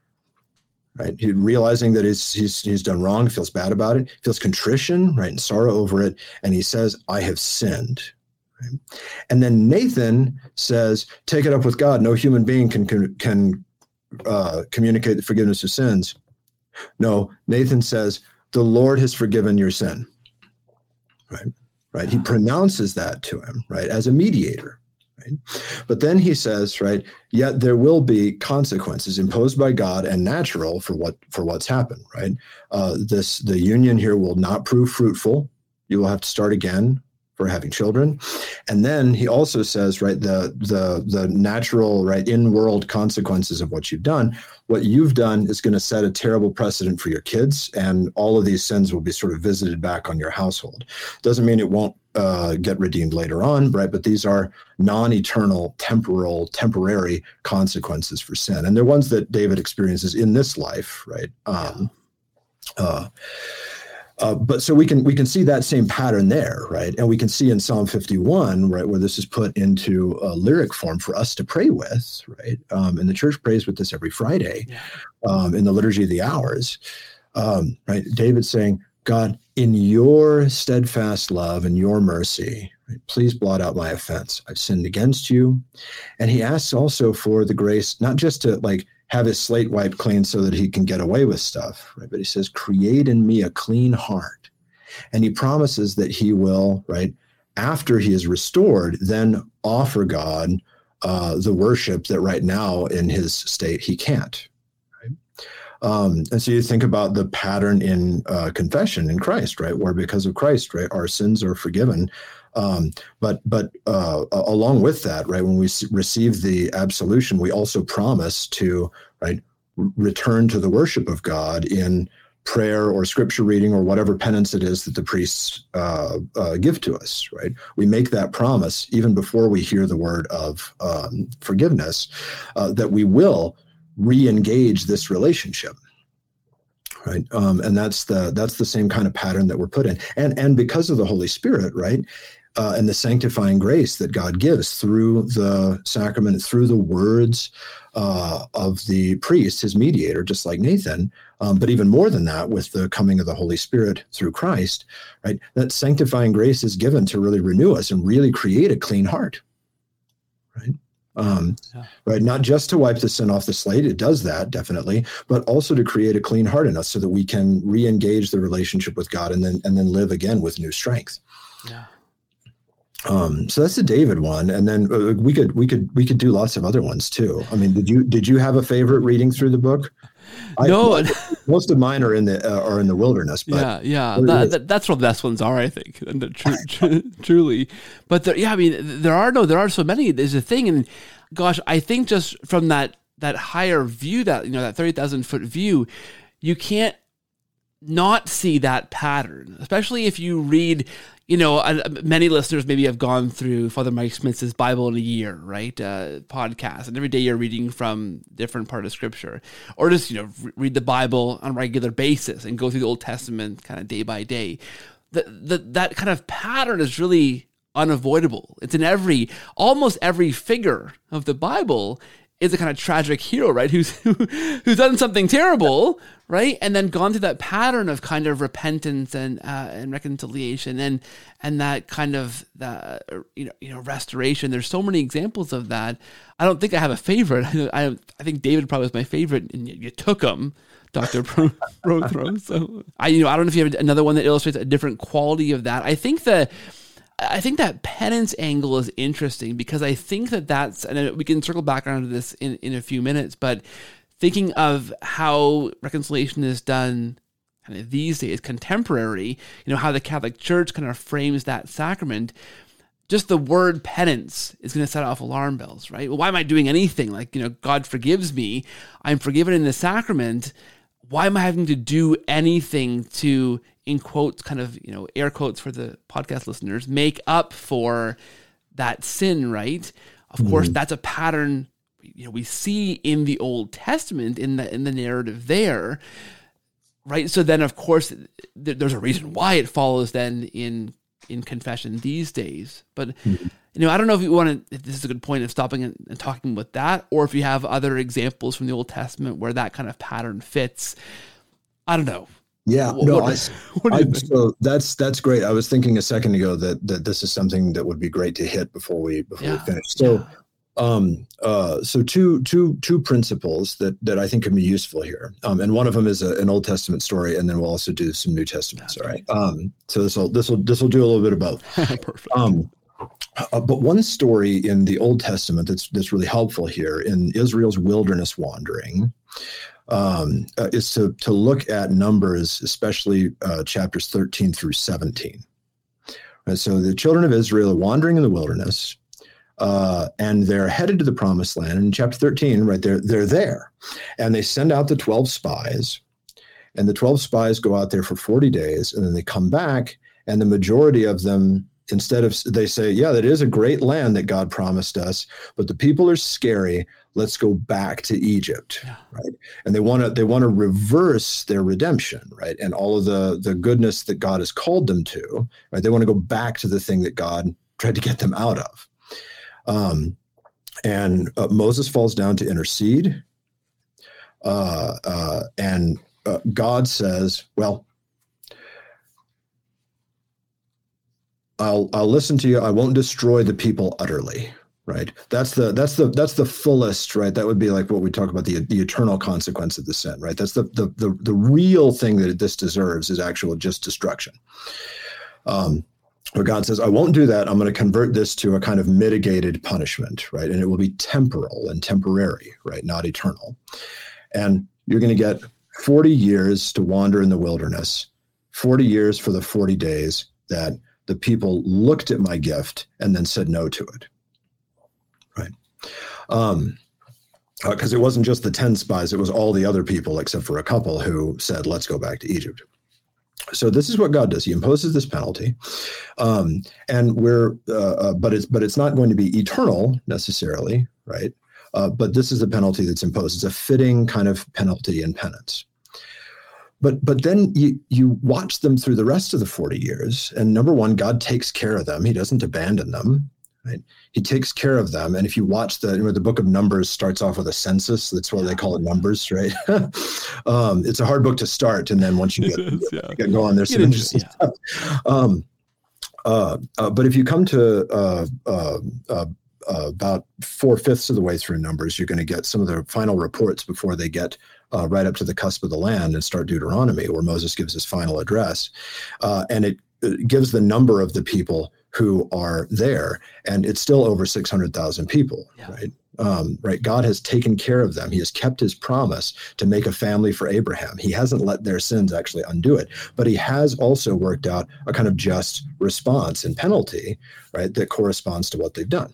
right? He realizing that he's, he's, he's done wrong, feels bad about it, feels contrition, right? And sorrow over it. And he says, I have sinned. Right? And then Nathan says, take it up with God. No human being can, can, can uh, communicate the forgiveness of sins. No, Nathan says, the Lord has forgiven your sin. Right. Right. He pronounces that to him, right, as a mediator. Right. But then he says, right, yet there will be consequences imposed by God and natural for what for what's happened. Right. Uh, this the union here will not prove fruitful. You will have to start again for having children. And then he also says, right, the the the natural, right, in-world consequences of what you've done. What you've done is going to set a terrible precedent for your kids, and all of these sins will be sort of visited back on your household. Doesn't mean it won't uh, get redeemed later on, right? But these are non-eternal, temporal, temporary consequences for sin. And they're ones that David experiences in this life, right? Um, uh, Uh, but so we can we can see that same pattern there, right? And we can see in Psalm fifty-one, right, where this is put into a lyric form for us to pray with, right? Um, and the church prays with this every Friday yeah. um, in the Liturgy of the Hours, um, right? David's saying, God, in your steadfast love and your mercy, right, please blot out my offense. I've sinned against you. And he asks also for the grace, not just to like have his slate wiped clean so that he can get away with stuff, right? But he says, create in me a clean heart. And he promises that he will, right, after he is restored, then offer God uh, the worship that right now in his state he can't. Right? Um, and so you think about the pattern in uh, confession in Christ, right, where because of Christ, right, our sins are forgiven. Um, but but uh, along with that, right, when we receive the absolution, we also promise to, right, return to the worship of God in prayer or scripture reading or whatever penance it is that the priests uh, uh, give to us, right? We make that promise even before we hear the word of um, forgiveness, uh, that we will re-engage this relationship, right? Um, and that's the that's the same kind of pattern that we're put in. And, and because of the Holy Spirit, right, uh, and the sanctifying grace that God gives through the sacrament, through the words uh, of the priest, his mediator, just like Nathan, Um, but even more than that, with the coming of the Holy Spirit through Christ, right? That sanctifying grace is given to really renew us and really create a clean heart, right? Um, yeah. Right, not just to wipe the sin off the slate, it does that definitely, but also to create a clean heart in us so that we can re-engage the relationship with God and then and then live again with new strength. Yeah. Um, so that's the David one, and then uh, we could we could we could do lots of other ones too. I mean, did you did you have a favorite reading through the book? No, I, most of mine are in the uh, are in the wilderness. But yeah, yeah, that, that, that's where the best ones are, I think, and the tr- tr- truly. But there, yeah, I mean, there are no, there are so many. There's a thing, and gosh, I think just from that that higher view, that you know, that thirty thousand foot view, you can't not see that pattern, especially if you read. You know, uh, many listeners maybe have gone through Father Mike Smith's Bible in a Year, right, uh, podcast, and every day you're reading from different part of Scripture, or just, you know, read the Bible on a regular basis and go through the Old Testament kind of day by day. The, the, that kind of pattern is really unavoidable. It's in every, almost every figure of the Bible is a kind of tragic hero, right, who's who's done something terrible, right, and then gone through that pattern of kind of repentance and uh, and reconciliation and and that kind of the you know you know restoration. There's so many examples of that. I don't think I have a favorite. I I think David probably was my favorite, and you, you took him, Doctor Prothero. So I you know I don't know if you have another one that illustrates a different quality of that. I think the. I think that penance angle is interesting because I think that that's, and we can circle back around to this in, in a few minutes, but thinking of how reconciliation is done kind of these days, contemporary, you know, how the Catholic Church kind of frames that sacrament, just the word penance is going to set off alarm bells, right? Well, why am I doing anything? Like, you know, God forgives me. I'm forgiven in the sacrament. Why am I having to do anything to, in quotes, kind of, you know, air quotes for the podcast listeners, make up for that sin, right? Of mm-hmm. course, that's a pattern, you know, we see in the Old Testament, in the in the narrative there, right? So then, of course, th- there's a reason why it follows then in in confession these days. But, mm-hmm. you know, I don't know if you want to, if this is a good point of stopping and, and talking about that, or if you have other examples from the Old Testament where that kind of pattern fits. I don't know. Yeah, what, no, what, I, what I so that's that's great. I was thinking a second ago that that this is something that would be great to hit before we before yeah, we finish. So, yeah. um, uh, so two two two principles that that I think can be useful here, um, and one of them is a, an Old Testament story, and then we'll also do some New Testaments. All right. Um, so this will this will this will do a little bit of both. Perfect. Um, uh, but one story in the Old Testament that's that's really helpful here in Israel's wilderness wandering. Um, uh, is to to look at Numbers, especially uh, chapters thirteen through seventeen. And so the children of Israel are wandering in the wilderness, uh, and they're headed to the promised land. And in chapter thirteen, right there, they're there, and they send out the twelve spies, and the twelve spies go out there for forty days, and then they come back, and the majority of them, instead of, they say, yeah, that is a great land that God promised us, but the people are scary. Let's go back to Egypt, yeah. right? And they want to they want to reverse their redemption, right? And all of the the goodness that God has called them to, right? They want to go back to the thing that God tried to get them out of. Um, and uh, Moses falls down to intercede, uh, uh, and uh, God says, "Well, I'll I'll listen to you. I won't destroy the people utterly." right? That's the that's the that's the fullest, right? That would be like what we talk about, the the eternal consequence of the sin, right? That's the the the, the real thing that this deserves is actual just destruction. Um, where God says, I won't do that. I'm going to convert this to a kind of mitigated punishment, right? And it will be temporal and temporary, right? Not eternal. And you're going to get forty years to wander in the wilderness, forty years for the forty days that the people looked at my gift and then said no to it, right? Um, because uh, it wasn't just the ten spies, it was all the other people except for a couple who said, let's go back to Egypt. So this is what God does. He imposes this penalty, um, and we're, uh, uh, but it's but it's not going to be eternal necessarily, right? Uh, but this is the penalty that's imposed. It's a fitting kind of penalty and penance. But but then you you watch them through the rest of the forty years, and number one, God takes care of them. He doesn't abandon them, right? He takes care of them. And if you watch the, you know, the book of Numbers starts off with a census. That's why they call it Numbers, right? um, it's a hard book to start, and then once you get, is, yeah. you get going, there's some interesting yeah. stuff. Um, uh, uh, but if you come to uh, uh, uh, uh, about four fifths of the way through Numbers, you're going to get some of the final reports before they get uh, right up to the cusp of the land and start Deuteronomy, where Moses gives his final address, uh, and it, it gives the number of the people who are there, and it's still over six hundred thousand people, yeah. right? Um, right. God has taken care of them. He has kept his promise to make a family for Abraham. He hasn't let their sins actually undo it, but he has also worked out a kind of just response and penalty, right, that corresponds to what they've done.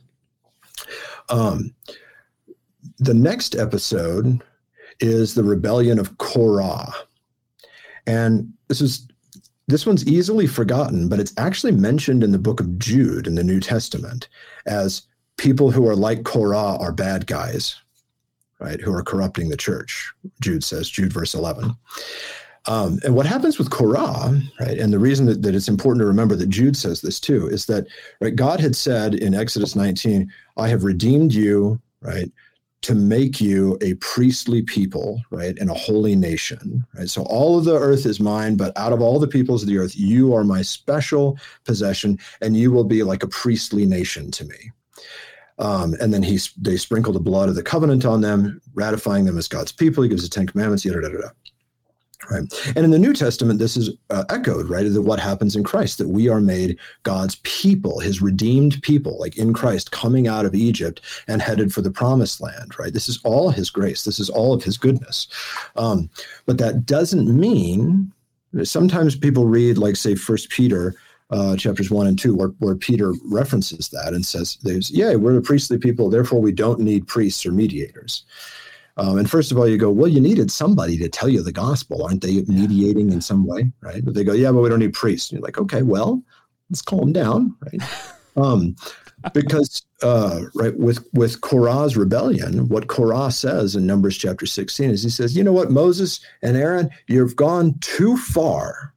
Um, the next episode is the rebellion of Korah. And this is This one's easily forgotten, but it's actually mentioned in the book of Jude in the New Testament as people who are like Korah are bad guys, right, who are corrupting the church, Jude says, Jude verse eleven. Um, and what happens with Korah, right, and the reason that, that it's important to remember that Jude says this too, is that, right, God had said in Exodus nineteen, I have redeemed you, right, to make you a priestly people, right, and a holy nation, right? So all of the earth is mine, but out of all the peoples of the earth, you are my special possession, and you will be like a priestly nation to me. Um, and then he they sprinkle the blood of the covenant on them, ratifying them as God's people. He gives the Ten Commandments, yada, yada, yada. Right. And in the New Testament, this is uh, echoed, right, of what happens in Christ, that we are made God's people, his redeemed people, like in Christ, coming out of Egypt and headed for the promised land, right? This is all his grace. This is all of his goodness. Um, but that doesn't mean, sometimes people read, like, say, First Peter uh, chapters one and two, where, where Peter references that and says, there's, yeah, we're a priestly people, therefore we don't need priests or mediators. Um, and first of all, you go, well, you needed somebody to tell you the gospel. Aren't they mediating in some way, right? But they go, yeah, but we don't need priests. And you're like, okay, well, let's calm down, right? Um, because, uh, right, with, with Korah's rebellion, what Korah says in Numbers chapter sixteen is he says, you know what, Moses and Aaron, you've gone too far.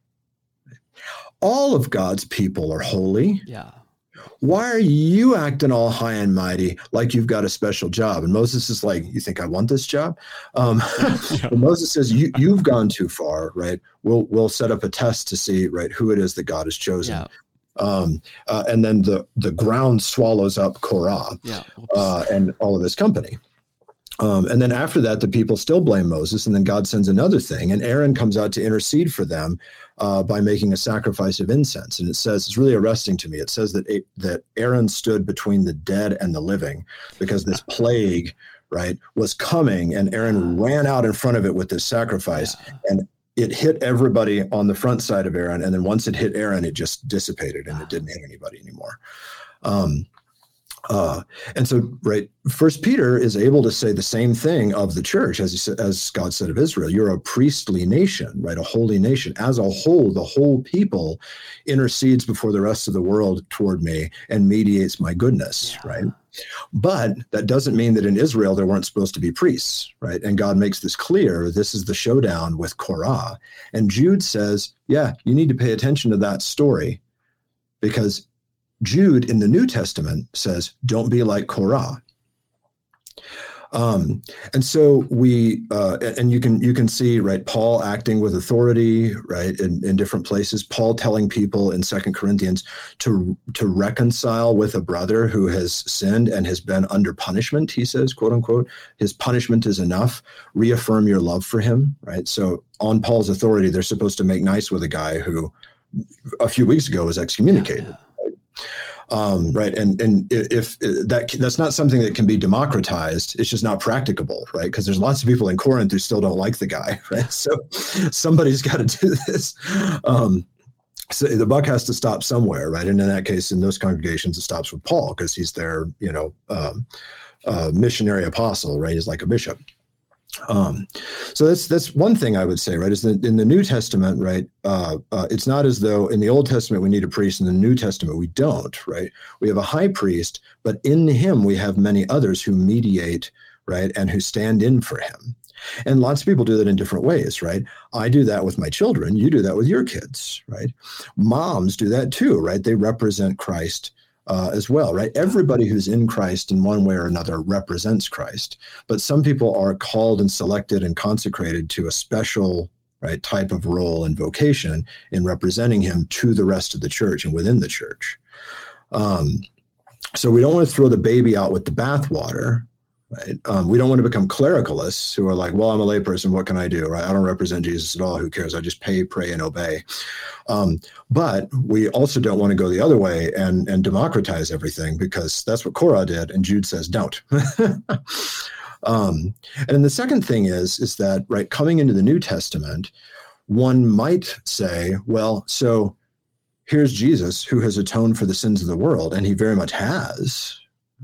All of God's people are holy. Yeah. Why are you acting all high and mighty like you've got a special job? And Moses is like, you think I want this job? Um, yeah. Moses says, you, you've gone too far, right? We'll we'll set up a test to see, right, who it is that God has chosen. Yeah. Um, uh, and then the, the ground swallows up Korah yeah. uh, and all of his company. Um, and then after that, the people still blame Moses, and then God sends another thing, and Aaron comes out to intercede for them uh, by making a sacrifice of incense. And it says, it's really arresting to me. It says that it, that Aaron stood between the dead and the living because this plague, right, was coming, and Aaron ran out in front of it with this sacrifice, yeah. and it hit everybody on the front side of Aaron. And then once it hit Aaron, it just dissipated, and it didn't hit anybody anymore. Um, Uh, and so, right, First Peter is able to say the same thing of the church, as he said, as God said of Israel. You're a priestly nation, right, a holy nation. As a whole, the whole people intercedes before the rest of the world toward me and mediates my goodness, yeah. right? But that doesn't mean that in Israel there weren't supposed to be priests, right? And God makes this clear. This is the showdown with Korah. And Jude says, yeah, you need to pay attention to that story, because Jude in the New Testament says, don't be like Korah. Um, and so we, uh, and you can you can see, right, Paul acting with authority, right, in, in different places. Paul telling people in Second Corinthians to to reconcile with a brother who has sinned and has been under punishment. He says, quote unquote, his punishment is enough. Reaffirm your love for him, right? So on Paul's authority, they're supposed to make nice with a guy who a few weeks ago was excommunicated. Yeah. Um, right. And and if, if that that's not something that can be democratized, it's just not practicable. Right. Because there's lots of people in Corinth who still don't like the guy. Right. So somebody's got to do this. Um, so the buck has to stop somewhere. Right. And in that case, in those congregations, it stops with Paul because he's their, you know, um, uh, missionary apostle. Right. He's like a bishop. Um, so that's that's one thing I would say, right, is that in the New Testament, right, uh, uh, it's not as though in the Old Testament we need a priest, in the New Testament we don't, right? We have a high priest, but in him we have many others who mediate, right, and who stand in for him. And lots of people do that in different ways, right? I do that with my children. You do that with your kids, right? Moms do that too, right? They represent Christ Uh, as well, right? Everybody who's in Christ in one way or another represents Christ, but some people are called and selected and consecrated to a special, right, type of role and vocation in representing him to the rest of the church and within the church. Um, so we don't want to throw the baby out with the bathwater, right? Um, we don't want to become clericalists who are like, well, I'm a layperson, what can I do, right? I don't represent Jesus at all, who cares? I just pay, pray, and obey. Um, but we also don't want to go the other way and, and democratize everything, because that's what Korah did, and Jude says don't. um, and then the second thing is, is that, right, coming into the New Testament, one might say, well, so here's Jesus who has atoned for the sins of the world, and he very much has.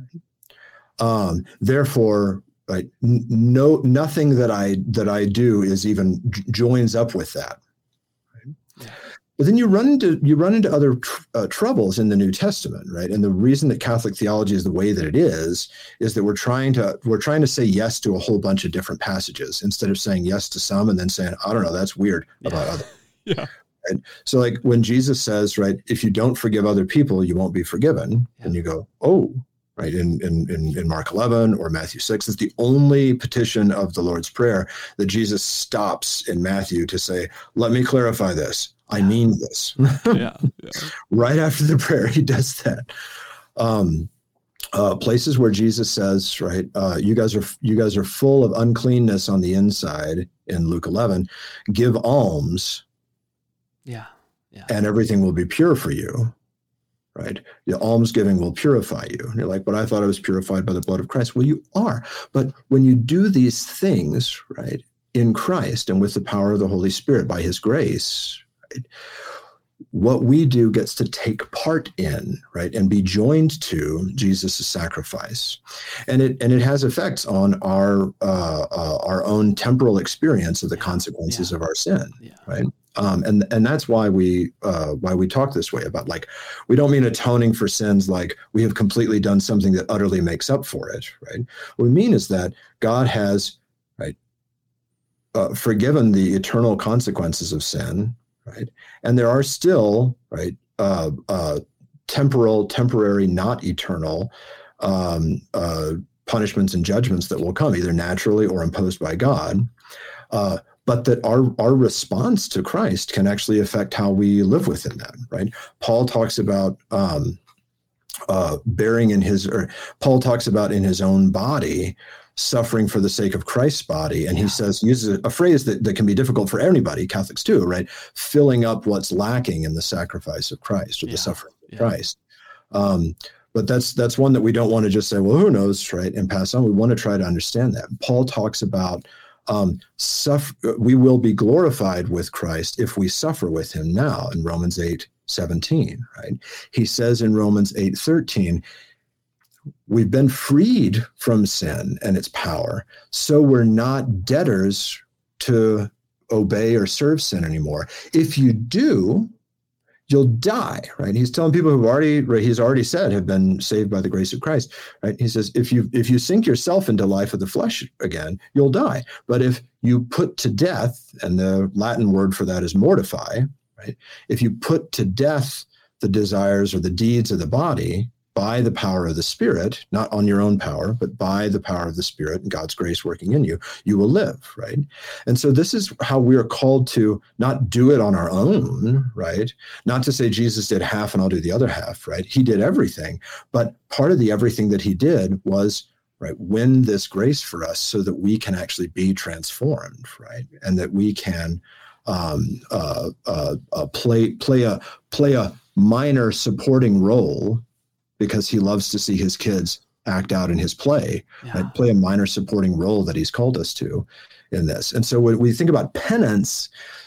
Um, therefore, right, n- no, nothing that I that I do is even j- joins up with that. Right? Yeah. But then you run into you run into other tr- uh, troubles in the New Testament, right? And the reason that Catholic theology is the way that it is is that we're trying to we're trying to say yes to a whole bunch of different passages instead of saying yes to some and then saying, I don't know, that's weird about yeah. others. Yeah. Right? So, like when Jesus says, right, if you don't forgive other people, you won't be forgiven, yeah. and you go, oh. Right, in, in, in Mark eleven or Matthew six, it's the only petition of the Lord's Prayer that Jesus stops in Matthew to say, let me clarify this. I mean this. yeah, yeah. Right after the prayer, he does that. Um, uh, places where Jesus says, right, uh, you guys are you guys are full of uncleanness on the inside in Luke eleven, give alms, yeah, yeah. and everything will be pure for you. Right? The almsgiving will purify you. And you're like, but I thought I was purified by the blood of Christ. Well, you are. But when you do these things, right, in Christ and with the power of the Holy Spirit by his grace, right, what we do gets to take part in, right, and be joined to Jesus' sacrifice. And it and it has effects on our uh, uh, our own temporal experience of the yeah. consequences yeah. of our sin, yeah. right? Um, and and that's why we uh, why we talk this way about, like, we don't mean atoning for sins like we have completely done something that utterly makes up for it, right? What we mean is that God has, right, uh, forgiven the eternal consequences of sin, right? And there are still, right, uh, uh, temporal, temporary, not eternal um, uh, punishments and judgments that will come, either naturally or imposed by God. Uh, but that our, our response to Christ can actually affect how we live within them, right? Paul talks about um, uh, bearing in his, or Paul talks about in his own body, suffering for the sake of Christ's body. And yeah. he says, uses a phrase that, that can be difficult for anybody, Catholics too, right? Filling up what's lacking in the sacrifice of Christ or the yeah. suffering of yeah. Christ. Um, but that's that's one that we don't want to just say, well, who knows, right, and pass on. We want to try to understand that. Paul talks about Um, suffer, we will be glorified with Christ if we suffer with him now in Romans eight seventeen, right? He says in Romans eight thirteen, we've been freed from sin and its power, so we're not debtors to obey or serve sin anymore. If you do, you'll die, right? He's telling people who've already, right, he's already said, have been saved by the grace of Christ, right? He says, if you if you sink yourself into life of the flesh again, you'll die. But if you put to death, and the Latin word for that is mortify, right? If you put to death the desires or the deeds of the body, by the power of the Spirit, not on your own power, but by the power of the Spirit and God's grace working in you, you will live, right? And so this is how we are called to not do it on our own, right? Not to say Jesus did half and I'll do the other half, right? He did everything, but part of the everything that he did was, right, win this grace for us so that we can actually be transformed, right? And that we can um, uh, uh, uh, play play a play a minor supporting role, because he loves to see his kids act out in his play, yeah. right? Play a minor supporting role that he's called us to in this. And so when we think about penance,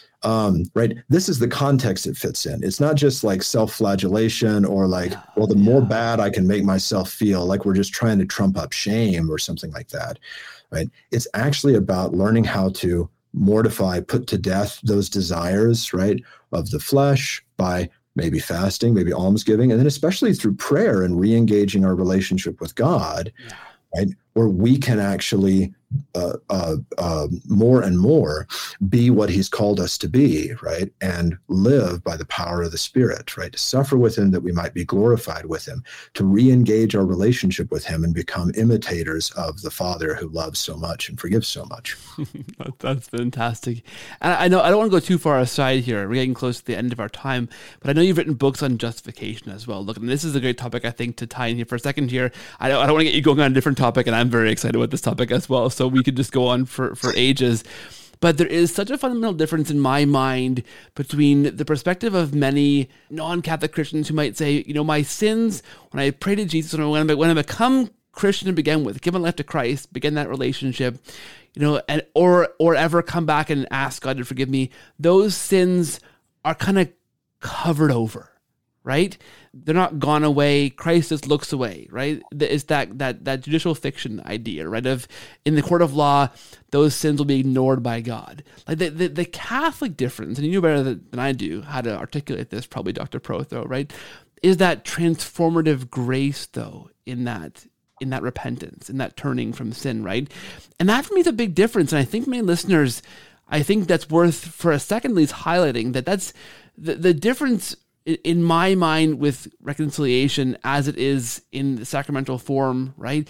um, right, this is the context it fits in. It's not just like self-flagellation or like, yeah. well, the more yeah. bad I can make myself feel, like we're just trying to trump up shame or something like that, right? It's actually about learning how to mortify, put to death those desires, right, of the flesh by maybe fasting, maybe almsgiving, and then especially through prayer and re-engaging our relationship with God, yeah. right, where we can actually uh, uh, uh, more and more be what he's called us to be, right, and live by the power of the Spirit, right, to suffer with him that we might be glorified with him, to re-engage our relationship with him and become imitators of the Father who loves so much and forgives so much. That's fantastic. And I know I don't want to go too far aside here. We're getting close to the end of our time, but I know you've written books on justification as well. Look, and this is a great topic, I think, to tie in here for a second here. I don't, I don't want to get you going on a different topic, and I'm very excited about this topic as well. So we could just go on for, for ages. But there is such a fundamental difference in my mind between the perspective of many non-Catholic Christians who might say, you know, my sins, when I pray to Jesus, when I, when I become Christian to begin with, give my life to Christ, begin that relationship, you know, and or or ever come back and ask God to forgive me, those sins are kind of covered over, right? They're not gone away. Christ just looks away, right? It's that that that judicial fiction idea, right? Of in the court of law, those sins will be ignored by God. Like the the, the Catholic difference, and you know better than I do how to articulate this, probably Doctor Protho, right? Is that transformative grace, though, in that in that repentance, in that turning from sin, right? And that for me is a big difference. And I think many listeners, I think that's worth for a second at least highlighting that that's the, the difference in my mind with reconciliation as it is in the sacramental form, right,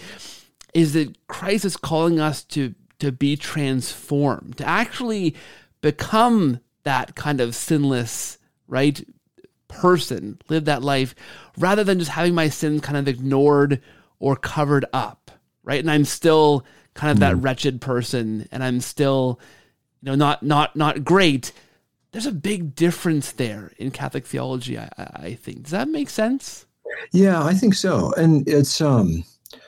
is that Christ is calling us to to be transformed, to actually become that kind of sinless, right, person, live that life, rather than just having my sins kind of ignored or covered up, right? And I'm still kind of that wretched person, and I'm still, you know, not not not great. There's a big difference there in Catholic theology, I, I think. Does that make sense? Yeah, I think so. And it's um,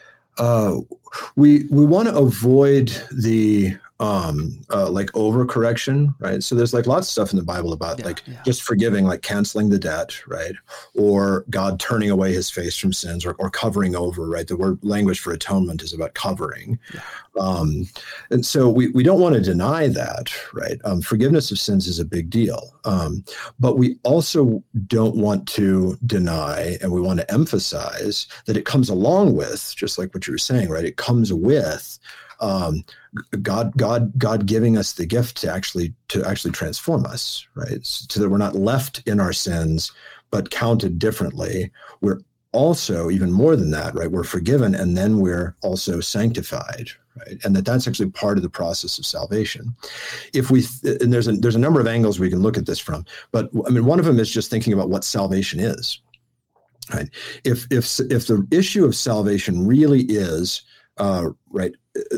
uh, we we want to avoid the um, uh, like overcorrection, right? So there's like lots of stuff in the Bible about yeah, like yeah. just forgiving, like canceling the debt, right? Or God turning away his face from sins, or, or covering over, right? The word language for atonement is about covering. Yeah. Um, and so we, we don't want to deny that, right? Um, forgiveness of sins is a big deal. Um, but we also don't want to deny, and we want to emphasize that it comes along with, just like what you were saying, right? It comes with um, God, God, God giving us the gift to actually, to actually transform us, right? So that we're not left in our sins, but counted differently. We're also, even more than that, right? We're forgiven, and then we're also sanctified, right? And that that's actually part of the process of salvation. If we, and there's a, there's a number of angles we can look at this from, but I mean, one of them is just thinking about what salvation is, right? If, if, if the issue of salvation really is, uh, right,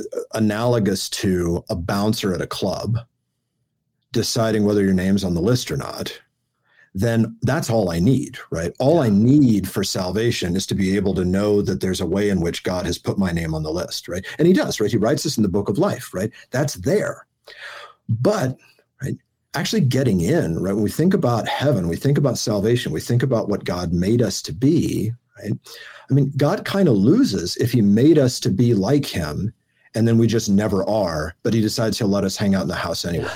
analogous to a bouncer at a club deciding whether your name's on the list or not, then that's all I need, right? All yeah. I need for salvation is to be able to know that there's a way in which God has put my name on the list, right? And he does, right? He writes this in the book of life, right? That's there. But, right, actually getting in, right? When we think about heaven, we think about salvation, we think about what God made us to be, right? I mean, God kind of loses if he made us to be like him, and then we just never are, but he decides he'll let us hang out in the house anyway.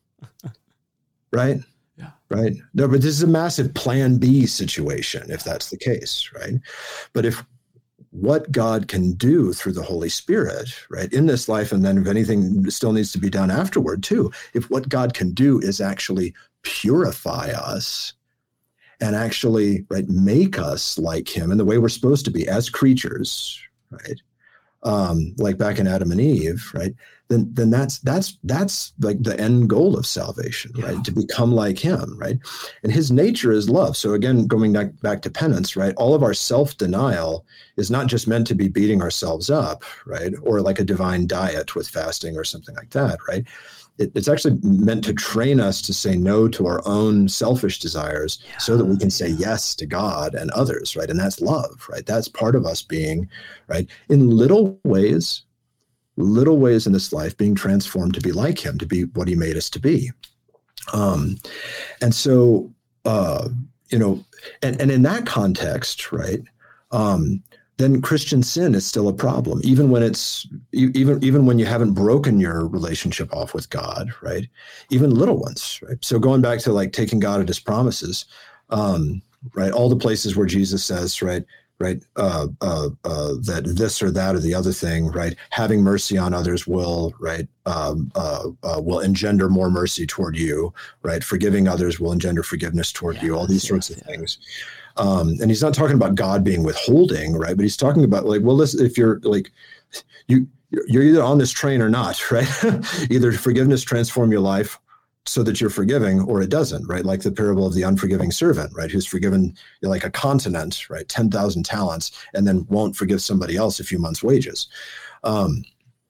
Right? Yeah. Right. No, but this is a massive plan B situation if that's the case. Right. But if what God can do through the Holy Spirit, right, in this life, and then if anything still needs to be done afterward too, if what God can do is actually purify us and actually, right, make us like him in the way we're supposed to be as creatures, right? Um, like back in Adam and Eve, right? Then, then that's that's that's like the end goal of salvation, yeah. right? To become like him, right? And his nature is love. So again, going back back to penance, right? All of our self-denial is not just meant to be beating ourselves up, right? Or like a divine diet with fasting or something like that, right? It, it's actually meant to train us to say no to our own selfish desires, yeah. so that we can say yes to God and others, right? And that's love, right? That's part of us being, right, in little ways, little ways in this life, being transformed to be like him, to be what he made us to be. Um, and so, uh, you know, and, and in that context, right, um, then Christian sin is still a problem, even when it's even even when you haven't broken your relationship off with God, right? Even little ones, right? So going back to like taking God at his promises, um, right? All the places where Jesus says, right, right, uh, uh, uh, that this or that or the other thing, right? Having mercy on others will, right, um, uh, uh, will engender more mercy toward you, right? Forgiving others will engender forgiveness toward yes, you. All these sorts yes, of yeah. things. Um, and he's not talking about God being withholding, right? But he's talking about like, well, listen, if you're like, you, you're either on this train or not, right? Either forgiveness transform your life so that you're forgiving, or it doesn't, right? Like the parable of the unforgiving servant, right? Who's forgiven like a continent, right? ten thousand talents, and then won't forgive somebody else a few months' wages. Um,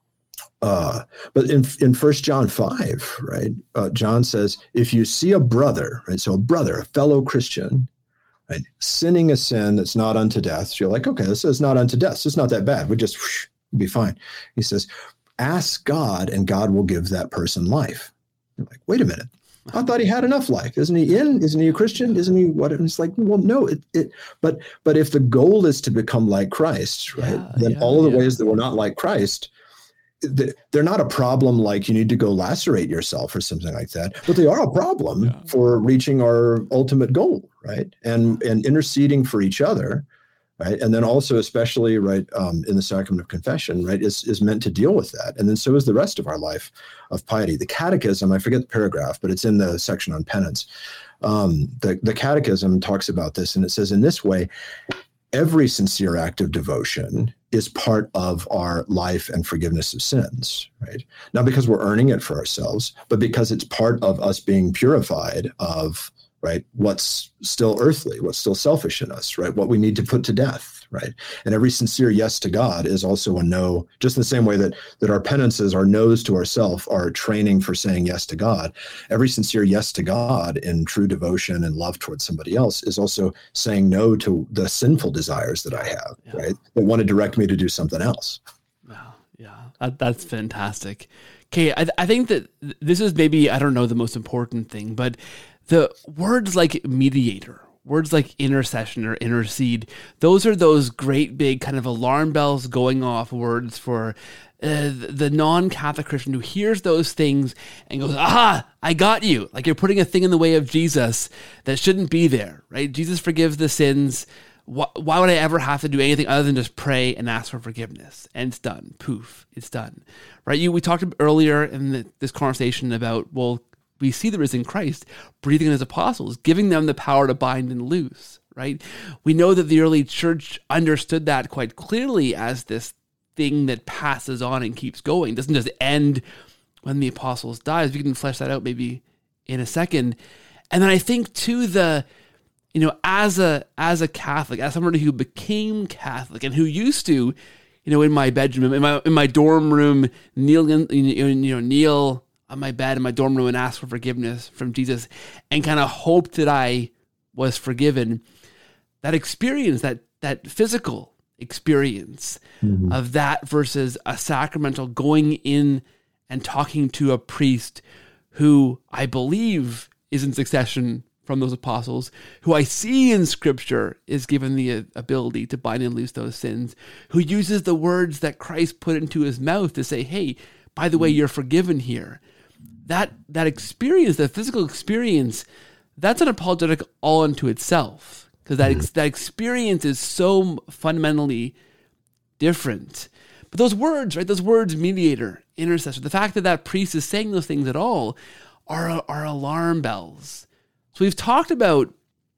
uh, but in, in First John five, right? Uh, John says, if you see a brother, right? So a brother, a fellow Christian, right, sinning a sin that's not unto death. So you're like, okay, this is not unto death. So it's not that bad. We just whoosh, be fine. He says, ask God and God will give that person life. You're like, wait a minute. I thought he had enough life. Isn't he in? Isn't he a Christian? Isn't he what? And it's like, well, no, it, it, but, but if the goal is to become like Christ, right, yeah, then yeah, all of the yeah. ways that we're not like Christ, they're not a problem like you need to go lacerate yourself or something like that, but they are a problem yeah. for reaching our ultimate goal, right? And and interceding for each other, right? And then also, especially, right, um, in the sacrament of confession, right, is, is meant to deal with that. And then so is the rest of our life of piety. The Catechism, I forget the paragraph, but it's in the section on penance. Um, the, the Catechism talks about this, and it says, in this way, every sincere act of devotion is part of our life and forgiveness of sins, right? Not because we're earning it for ourselves, but because it's part of us being purified of, right, what's still earthly, what's still selfish in us, right? What we need to put to death, right? And every sincere yes to God is also a no, just in the same way that that our penances, our no's to ourself, are training for saying yes to God. Every sincere yes to God in true devotion and love towards somebody else is also saying no to the sinful desires that I have, yeah. right? That want to direct me to do something else. Wow, yeah, that, that's fantastic. Okay, I, I think that this is maybe, I don't know, the most important thing, but the words like mediator, words like intercession or intercede, those are those great big kind of alarm bells going off words for uh, the non-Catholic Christian who hears those things and goes, aha, I got you. Like you're putting a thing in the way of Jesus that shouldn't be there, right? Jesus forgives the sins. Why, why would I ever have to do anything other than just pray and ask for forgiveness? And it's done. Poof, it's done, right? You we talked earlier in the, this conversation about, well, we see the risen Christ breathing on his apostles, giving them the power to bind and loose, right? We know that the early church understood that quite clearly as this thing that passes on and keeps going. It doesn't just end when the apostles die. We can flesh that out maybe in a second. And then I think too, the, you know, as a, as a Catholic, as somebody who became Catholic and who used to, you know, in my bedroom, in my, in my dorm room, kneel, you know, kneel on my bed in my dorm room and ask for forgiveness from Jesus and kind of hoped that I was forgiven. That experience, that that physical experience mm-hmm. of that versus a sacramental going in and talking to a priest who I believe is in succession from those apostles, who I see in scripture is given the ability to bind and loose those sins, who uses the words that Christ put into his mouth to say, hey, by the way, you're forgiven here. That that experience, that physical experience, that's an apologetic all unto itself, because that ex- that experience is so fundamentally different. But those words, right? Those words, mediator, intercessor, the fact that that priest is saying those things at all are are alarm bells. So we've talked about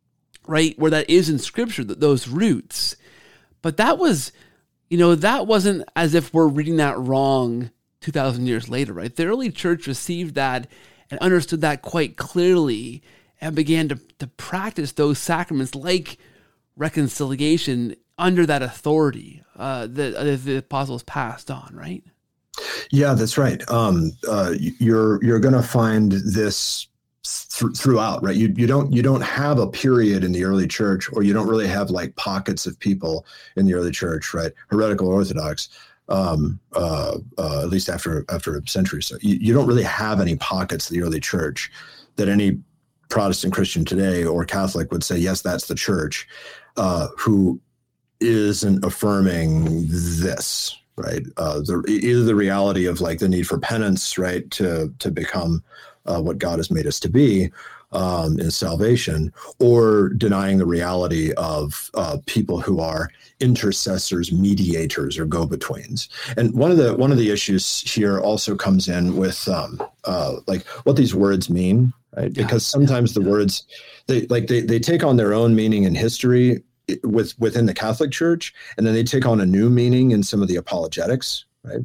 right? Where that is in Scripture, that those roots. But that was, you know, that wasn't as if we're reading that wrong two thousand years later, right? The early church received that and understood that quite clearly and began to, to practice those sacraments like reconciliation under that authority uh, that uh, the apostles passed on, right? Yeah, that's right. Um, uh, you're you're going to find this th- throughout, right? You you don't you don't have a period in the early church, or you don't really have like pockets of people in the early church, right? Heretical Orthodox, um, uh, uh, at least after after a century or so. You, you don't really have any pockets of the early church that any Protestant Christian today or Catholic would say, yes, that's the church, uh, who isn't affirming this. Right. Uh, the, either the reality of like the need for penance, right, to to become uh, what God has made us to be um, in salvation, or denying the reality of uh, people who are intercessors, mediators, or go-betweens. And one of the one of the issues here also comes in with um, uh, like what these words mean, right? Yeah. Because sometimes the words they like they they take on their own meaning in history with within the Catholic Church, and then they take on a new meaning in some of the apologetics, right?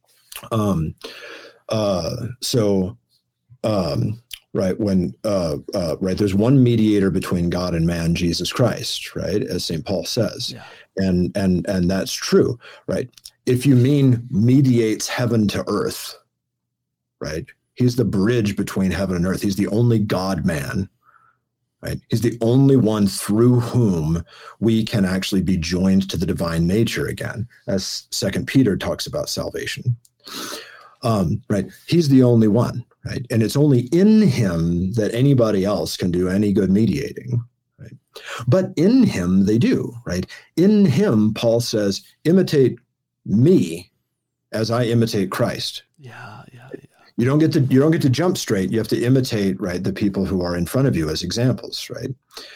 Um, uh, so, um, right when uh, uh, right, there's one mediator between God and man, Jesus Christ, right, as Saint Paul says, Yeah. and and and that's true, right? If you mean mediates heaven to earth, right? He's the bridge between heaven and earth. He's the only God-man. Right? He's the only one through whom we can actually be joined to the divine nature again, as Second Peter talks about salvation. Um, right? He's the only one, right? And it's only in him that anybody else can do any good mediating, right? But in him they do, right? In him, Paul says, imitate me as I imitate Christ. Yeah, yeah, yeah. You don't get to you don't get to jump straight. You have to imitate, right, the people who are in front of you as examples, right?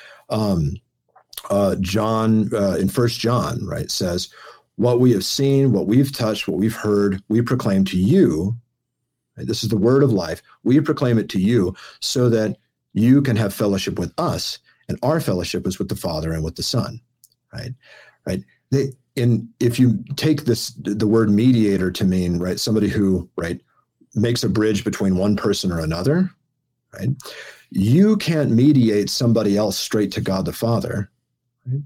Um, uh, John uh, in First John, right, says, "What we have seen, what we've touched, what we've heard, we proclaim to you." Right? This is the word of life. We proclaim it to you, so that you can have fellowship with us, and our fellowship is with the Father and with the Son, right? Right. They, in if you take this the word mediator to mean, right, somebody who, right, makes a bridge between one person or another, right? You can't mediate somebody else straight to God the Father, right?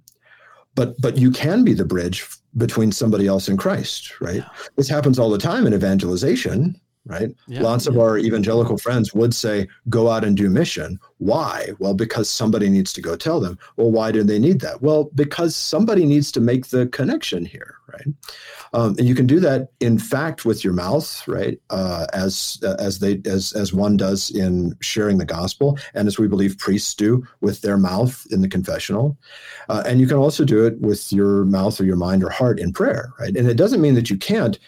But but you can be the bridge between somebody else and Christ, right? Yeah. This happens all the time in evangelization, right? Yeah, Lots yeah. of our evangelical friends would say, go out and do mission. Why? Well, because somebody needs to go tell them. Well, why do they need that? Well, because somebody needs to make the connection here, right? Um, and you can do that, in fact, with your mouth, right? Uh, as uh, as they as as one does in sharing the gospel, and as we believe priests do with their mouth in the confessional. Uh, and you can also do it with your mouth or your mind or heart in prayer, right? And it doesn't mean that you can't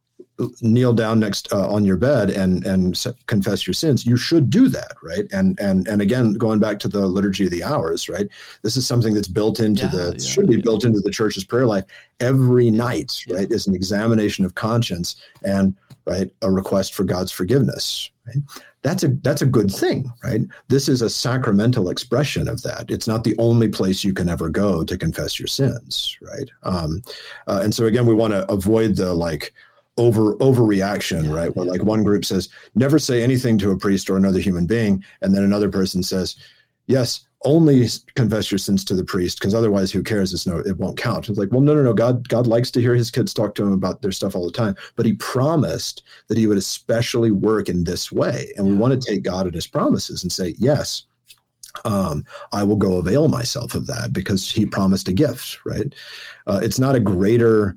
kneel down next uh, on your bed and and confess your sins. You should do that, right? And and and again, going back to the liturgy of the hours, right? This is something that's built into yeah, the yeah, should be yeah. built into the church's prayer life every night, right? Is an examination of conscience and right a request for God's forgiveness, right? That's a that's a good thing, right? This is a sacramental expression of that. It's not the only place you can ever go to confess your sins, right? Um, uh, and so again, we want to avoid the like. over overreaction, right? Where like one group says, never say anything to a priest or another human being. And then another person says, yes, only confess your sins to the priest, because otherwise who cares? It's no, it won't count. It's like, well, no, no, no. God, God likes to hear his kids talk to him about their stuff all the time, but he promised that he would especially work in this way. And we want to take God at his promises and say, yes, um, I will go avail myself of that because he promised a gift, right? Uh, it's not a greater,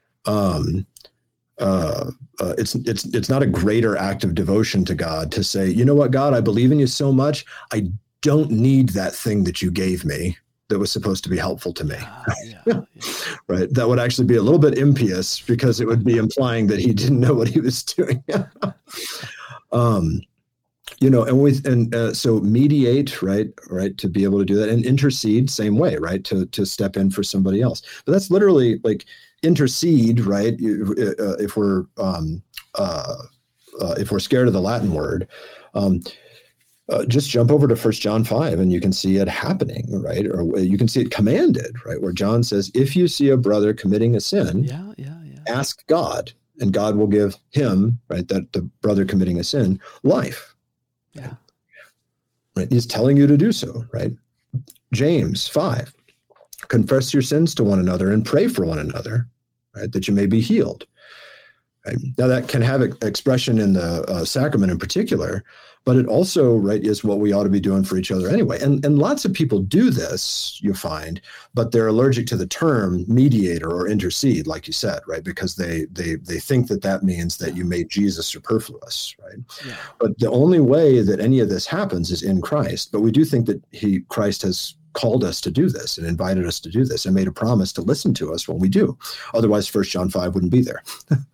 um, Uh, uh, it's it's it's not a greater act of devotion to God to say, you know what, God, I believe in you so much. I don't need that thing that you gave me that was supposed to be helpful to me. Uh, yeah, yeah. Right? That would actually be a little bit impious because it would be implying that he didn't know what he was doing. um, you know, and with and uh, so mediate, right, right, to be able to do that, and intercede, same way, right, to to step in for somebody else. But that's literally like. Intercede, right? Uh, if we're um, uh, uh, if we're scared of the Latin word, um, Uh, just jump over to First John five and you can see it happening, right? Or you can see it commanded, right? Where John says, if you see a brother committing a sin, Yeah, yeah, yeah. ask God, and God will give him, right, that the brother committing a sin, life. Yeah. Right? He's telling you to do so, right? James five, confess your sins to one another and pray for one another, right, that you may be healed. Right? Now that can have expression in the uh, sacrament in particular, but it also, right, is what we ought to be doing for each other anyway. And and lots of people do this, you find, but they're allergic to the term mediator or intercede, like you said, right, because they they they think that that means that you made Jesus superfluous, right? Yeah. But the only way that any of this happens is in Christ. But we do think that he Christ has called us to do this and invited us to do this and made a promise to listen to us when we do. Otherwise, First John five wouldn't be there.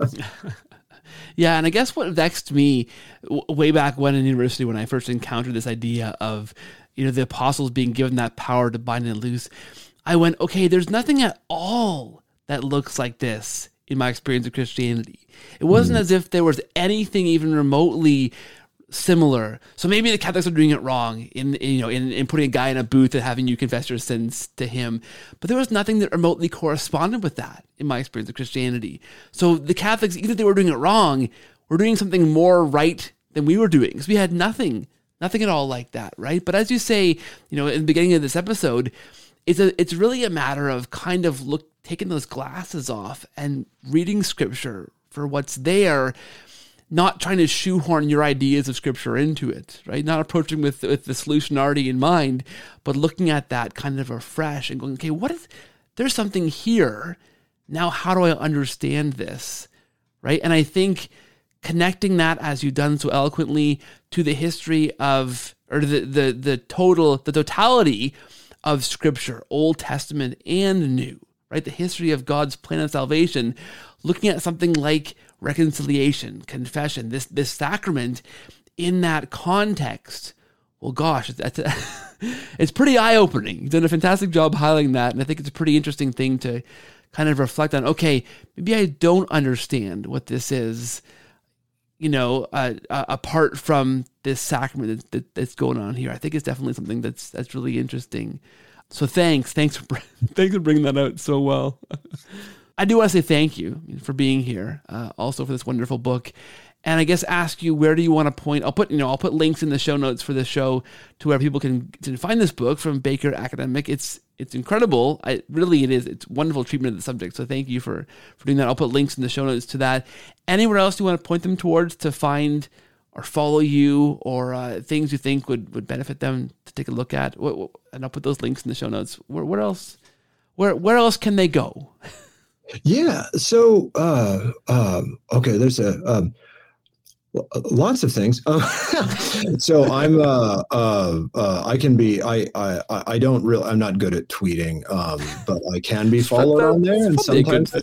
Yeah, and I guess what vexed me w- way back when in university, when I first encountered this idea of, you know, the apostles being given that power to bind and loose, I went, okay, there's nothing at all that looks like this in my experience of Christianity. It wasn't mm. as if there was anything even remotely similar. So maybe the Catholics are doing it wrong in, you know, in, in putting a guy in a booth and having you confess your sins to him. But there was nothing that remotely corresponded with that in my experience of Christianity. So the Catholics, either they were doing it wrong, were doing something more right than we were doing, because we had nothing, nothing at all like that, right? But as you say, you know, in the beginning of this episode, it's a, it's really a matter of kind of look, taking those glasses off and reading Scripture for what's there, not trying to shoehorn your ideas of Scripture into it, right? Not approaching with, with the solution already in mind, but looking at that kind of afresh and going, okay, what is, there's something here. Now, how do I understand this, right? And I think connecting that, as you've done so eloquently, to the history of, or the the the total, the totality of Scripture, Old Testament and New, right? The history of God's plan of salvation, looking at something like reconciliation, confession, this this sacrament in that context. Well, gosh, that's a, it's pretty eye-opening. You've done a fantastic job highlighting that, and I think it's a pretty interesting thing to kind of reflect on. Okay, maybe I don't understand what this is, you know, uh, uh, apart from this sacrament that, that, that's going on here. I think it's definitely something that's that's really interesting. So thanks, thanks for thanks for bringing that out so well. I do want to say thank you for being here, uh, also for this wonderful book, and I guess ask you, where do you want to point? I'll put you know I'll put links in the show notes for this show to where people can, can find this book from Baker Academic. It's it's incredible. I really it is. It's wonderful treatment of the subject. So thank you for for doing that. I'll put links in the show notes to that. Anywhere else you want to point them towards to find or follow you, or uh, things you think would, would benefit them to take a look at? What, what, and I'll put those links in the show notes. Where, where else? Where where else can they go? Yeah. So, uh, um, okay, there's a, um, lots of things. Uh, so I'm, uh, uh, uh, I can be, I, I, I don't really, I'm not good at tweeting, um, but I can be followed on there, and sometimes,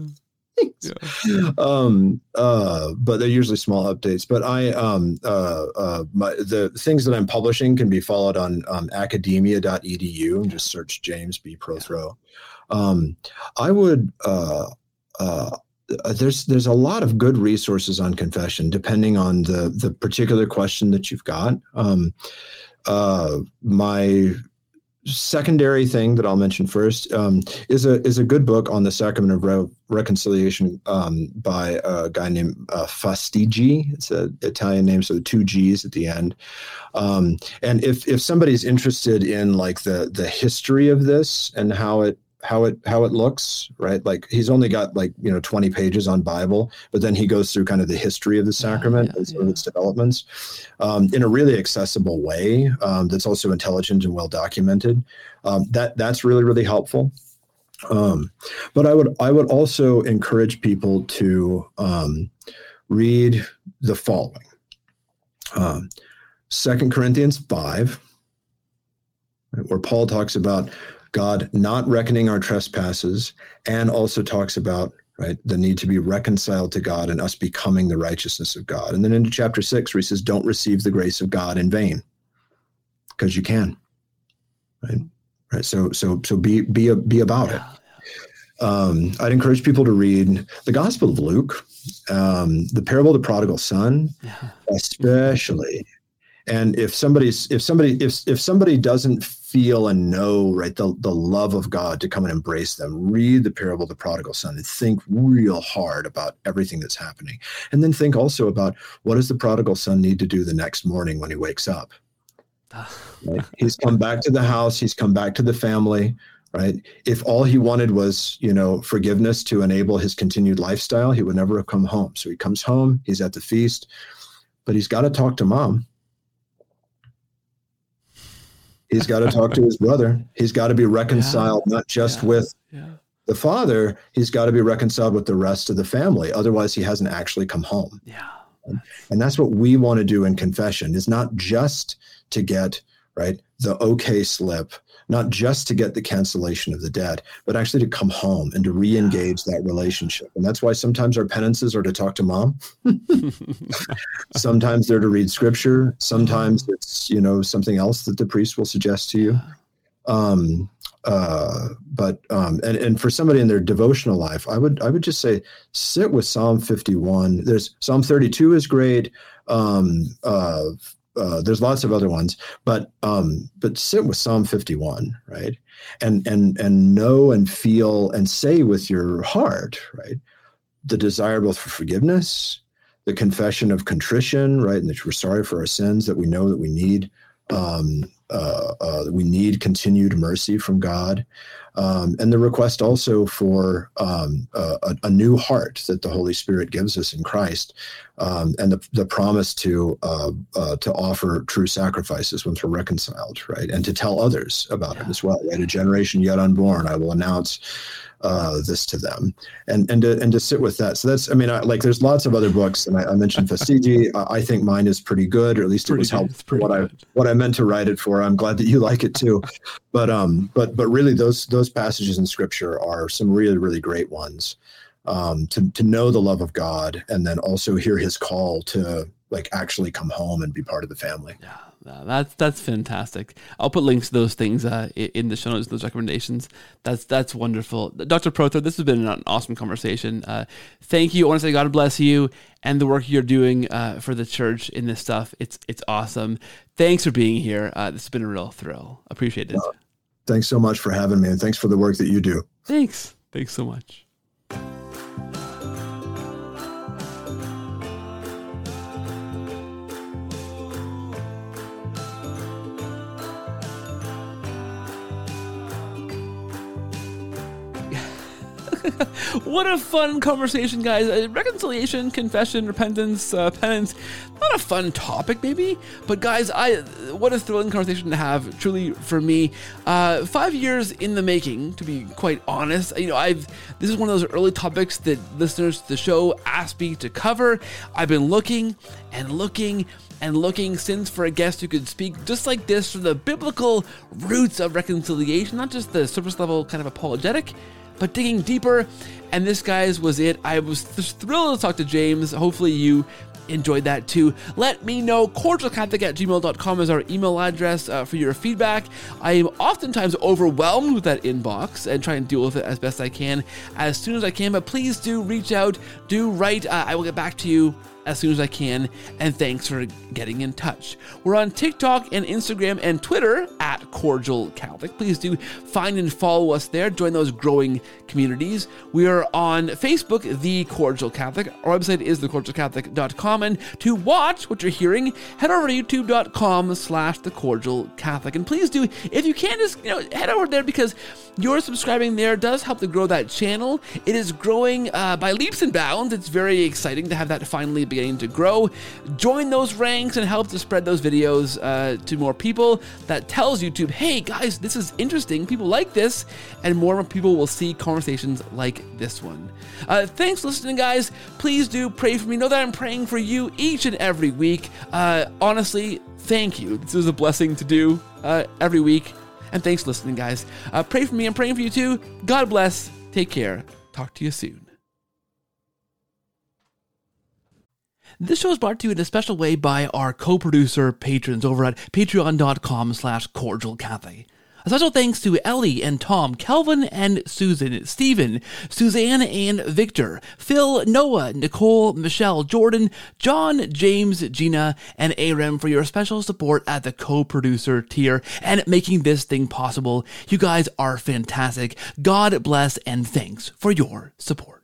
yeah. um, uh, but they're usually small updates. But I, um, uh, uh, my, the things that I'm publishing can be followed on um, academia dot e d u, and just search James B. Prothero. Um, I would, uh, uh, there's, there's a lot of good resources on confession, depending on the, the particular question that you've got. Um, uh, my secondary thing that I'll mention first, um, is a, is a good book on the Sacrament of Re- Reconciliation, um, by a guy named, uh, Fastigi. It's an Italian name, so two G's at the end. Um, and if, if somebody's interested in like the, the history of this and how it, how it, how it looks, right? Like he's only got like, you know, twenty pages on Bible, but then he goes through kind of the history of the sacrament yeah, yeah, and some yeah. of its developments, um, in a really accessible way, um, that's also intelligent and well documented. Um, that that's really, really helpful. Um, but I would, I would also encourage people to, um, read the following, um, Second Corinthians five, right, where Paul talks about God not reckoning our trespasses, and also talks about, right, the need to be reconciled to God and us becoming the righteousness of God. And then into chapter six, where he says, don't receive the grace of God in vain, because you can, right? Right. So, so, so be, be, be about it. Um, I'd encourage people to read the Gospel of Luke, um, the parable of the prodigal son, yeah. especially And if somebody's, if somebody, if if somebody doesn't feel and know, right, the, the love of God to come and embrace them, read the parable of the prodigal son and think real hard about everything that's happening. And then think also about, what does the prodigal son need to do the next morning when he wakes up? Right? He's come back to the house. He's come back to the family, right? If all he wanted was, you know, forgiveness to enable his continued lifestyle, he would never have come home. So he comes home, he's at the feast, but he's got to talk to mom. He's got to talk to his brother. He's got to be reconciled, yeah. not just yeah. with yeah. the father. He's got to be reconciled with the rest of the family. Otherwise, he hasn't actually come home. Yeah. And that's what we want to do in confession, is not just to get, right, the okay slip, not just to get the cancellation of the debt, but actually to come home and to re-engage that relationship. And that's why sometimes our penances are to talk to mom. Sometimes they're to read scripture. Sometimes it's, you know, something else that the priest will suggest to you. Um, uh, but, um, and, and for somebody in their devotional life, I would, I would just say, sit with Psalm fifty-one. There's Psalm thirty-two is great. Um, uh, Uh, there's lots of other ones, but um, but sit with Psalm fifty-one, right? And and and know and feel and say with your heart, right, the desire both for forgiveness, the confession of contrition, right, and that we're sorry for our sins, that we know that we need um, uh, uh, we need continued mercy from God, um, and the request also for um, a, a new heart that the Holy Spirit gives us in Christ. Um, and the, the promise to uh, uh, to offer true sacrifices once we're reconciled, right? And to tell others about yeah. it as well, right? A generation yet unborn, I will announce uh, this to them, and and to, and to sit with that. So that's, I mean, I, like there's lots of other books, and I, I mentioned Fasigi. I, I think mine is pretty good, or at least pretty it was helpful. What good. I what I meant to write it for. I'm glad that you like it too, but um, but but really, those those passages in Scripture are some really really great ones. Um, to to know the love of God, and then also hear His call to like actually come home and be part of the family. Yeah, no, that's that's fantastic. I'll put links to those things uh, in the show notes, those recommendations. That's that's wonderful, Doctor Prothro. This has been an awesome conversation. Uh, thank you. I want to say God bless you and the work you're doing uh, for the church in this stuff. It's it's awesome. Thanks for being here. Uh, this has been a real thrill. Appreciate it. Uh, thanks so much for having me, and thanks for the work that you do. Thanks. Thanks so much. What a fun conversation, guys. Uh, reconciliation, confession, repentance, uh, penance. Not a fun topic, maybe, but guys, I what a thrilling conversation to have, truly, for me. Uh, five years in the making, to be quite honest. You know, I've this is one of those early topics that listeners to the show asked me to cover. I've been looking and looking and looking since for a guest who could speak just like this from the biblical roots of reconciliation, not just the surface level kind of apologetic, but digging deeper. And this, guys, was it. I was th- thrilled to talk to James. Hopefully you enjoyed that too. Let me know. cordial catholic at gmail dot com is our email address uh, for your feedback. I am oftentimes overwhelmed with that inbox and try and deal with it as best I can as soon as I can, but please do reach out, do write. Uh, I will get back to you as soon as I can, and thanks for getting in touch. We're on TikTok and Instagram and Twitter at Cordial Catholic. Please do find and follow us there. Join those growing communities. We are on Facebook, The Cordial Catholic. Our website is the cordial catholic dot com. And to watch what you're hearing, head over to youtube dot com slash The Cordial Catholic. And please do, if you can, just you know head over there, because your subscribing there does help to grow that channel. It is growing uh, by leaps and bounds. It's very exciting to have that finally beginning to grow. Join those ranks and help to spread those videos uh, to more people. That tells YouTube, hey guys, this is interesting. People like this, and more people will see conversations like this one. Uh, thanks for listening, guys. Please do pray for me. Know that I'm praying for you each and every week. Uh, honestly, thank you. This is a blessing to do uh, every week. And thanks for listening, guys. Uh, pray for me. I'm praying for you too. God bless. Take care. Talk to you soon. This show is brought to you in a special way by our co-producer patrons over at patreon dot com slash cordial catholic. A special thanks to Ellie and Tom, Kelvin and Susan, Stephen, Suzanne and Victor, Phil, Noah, Nicole, Michelle, Jordan, John, James, Gina, and Aram for your special support at the co-producer tier and making this thing possible. You guys are fantastic. God bless and thanks for your support.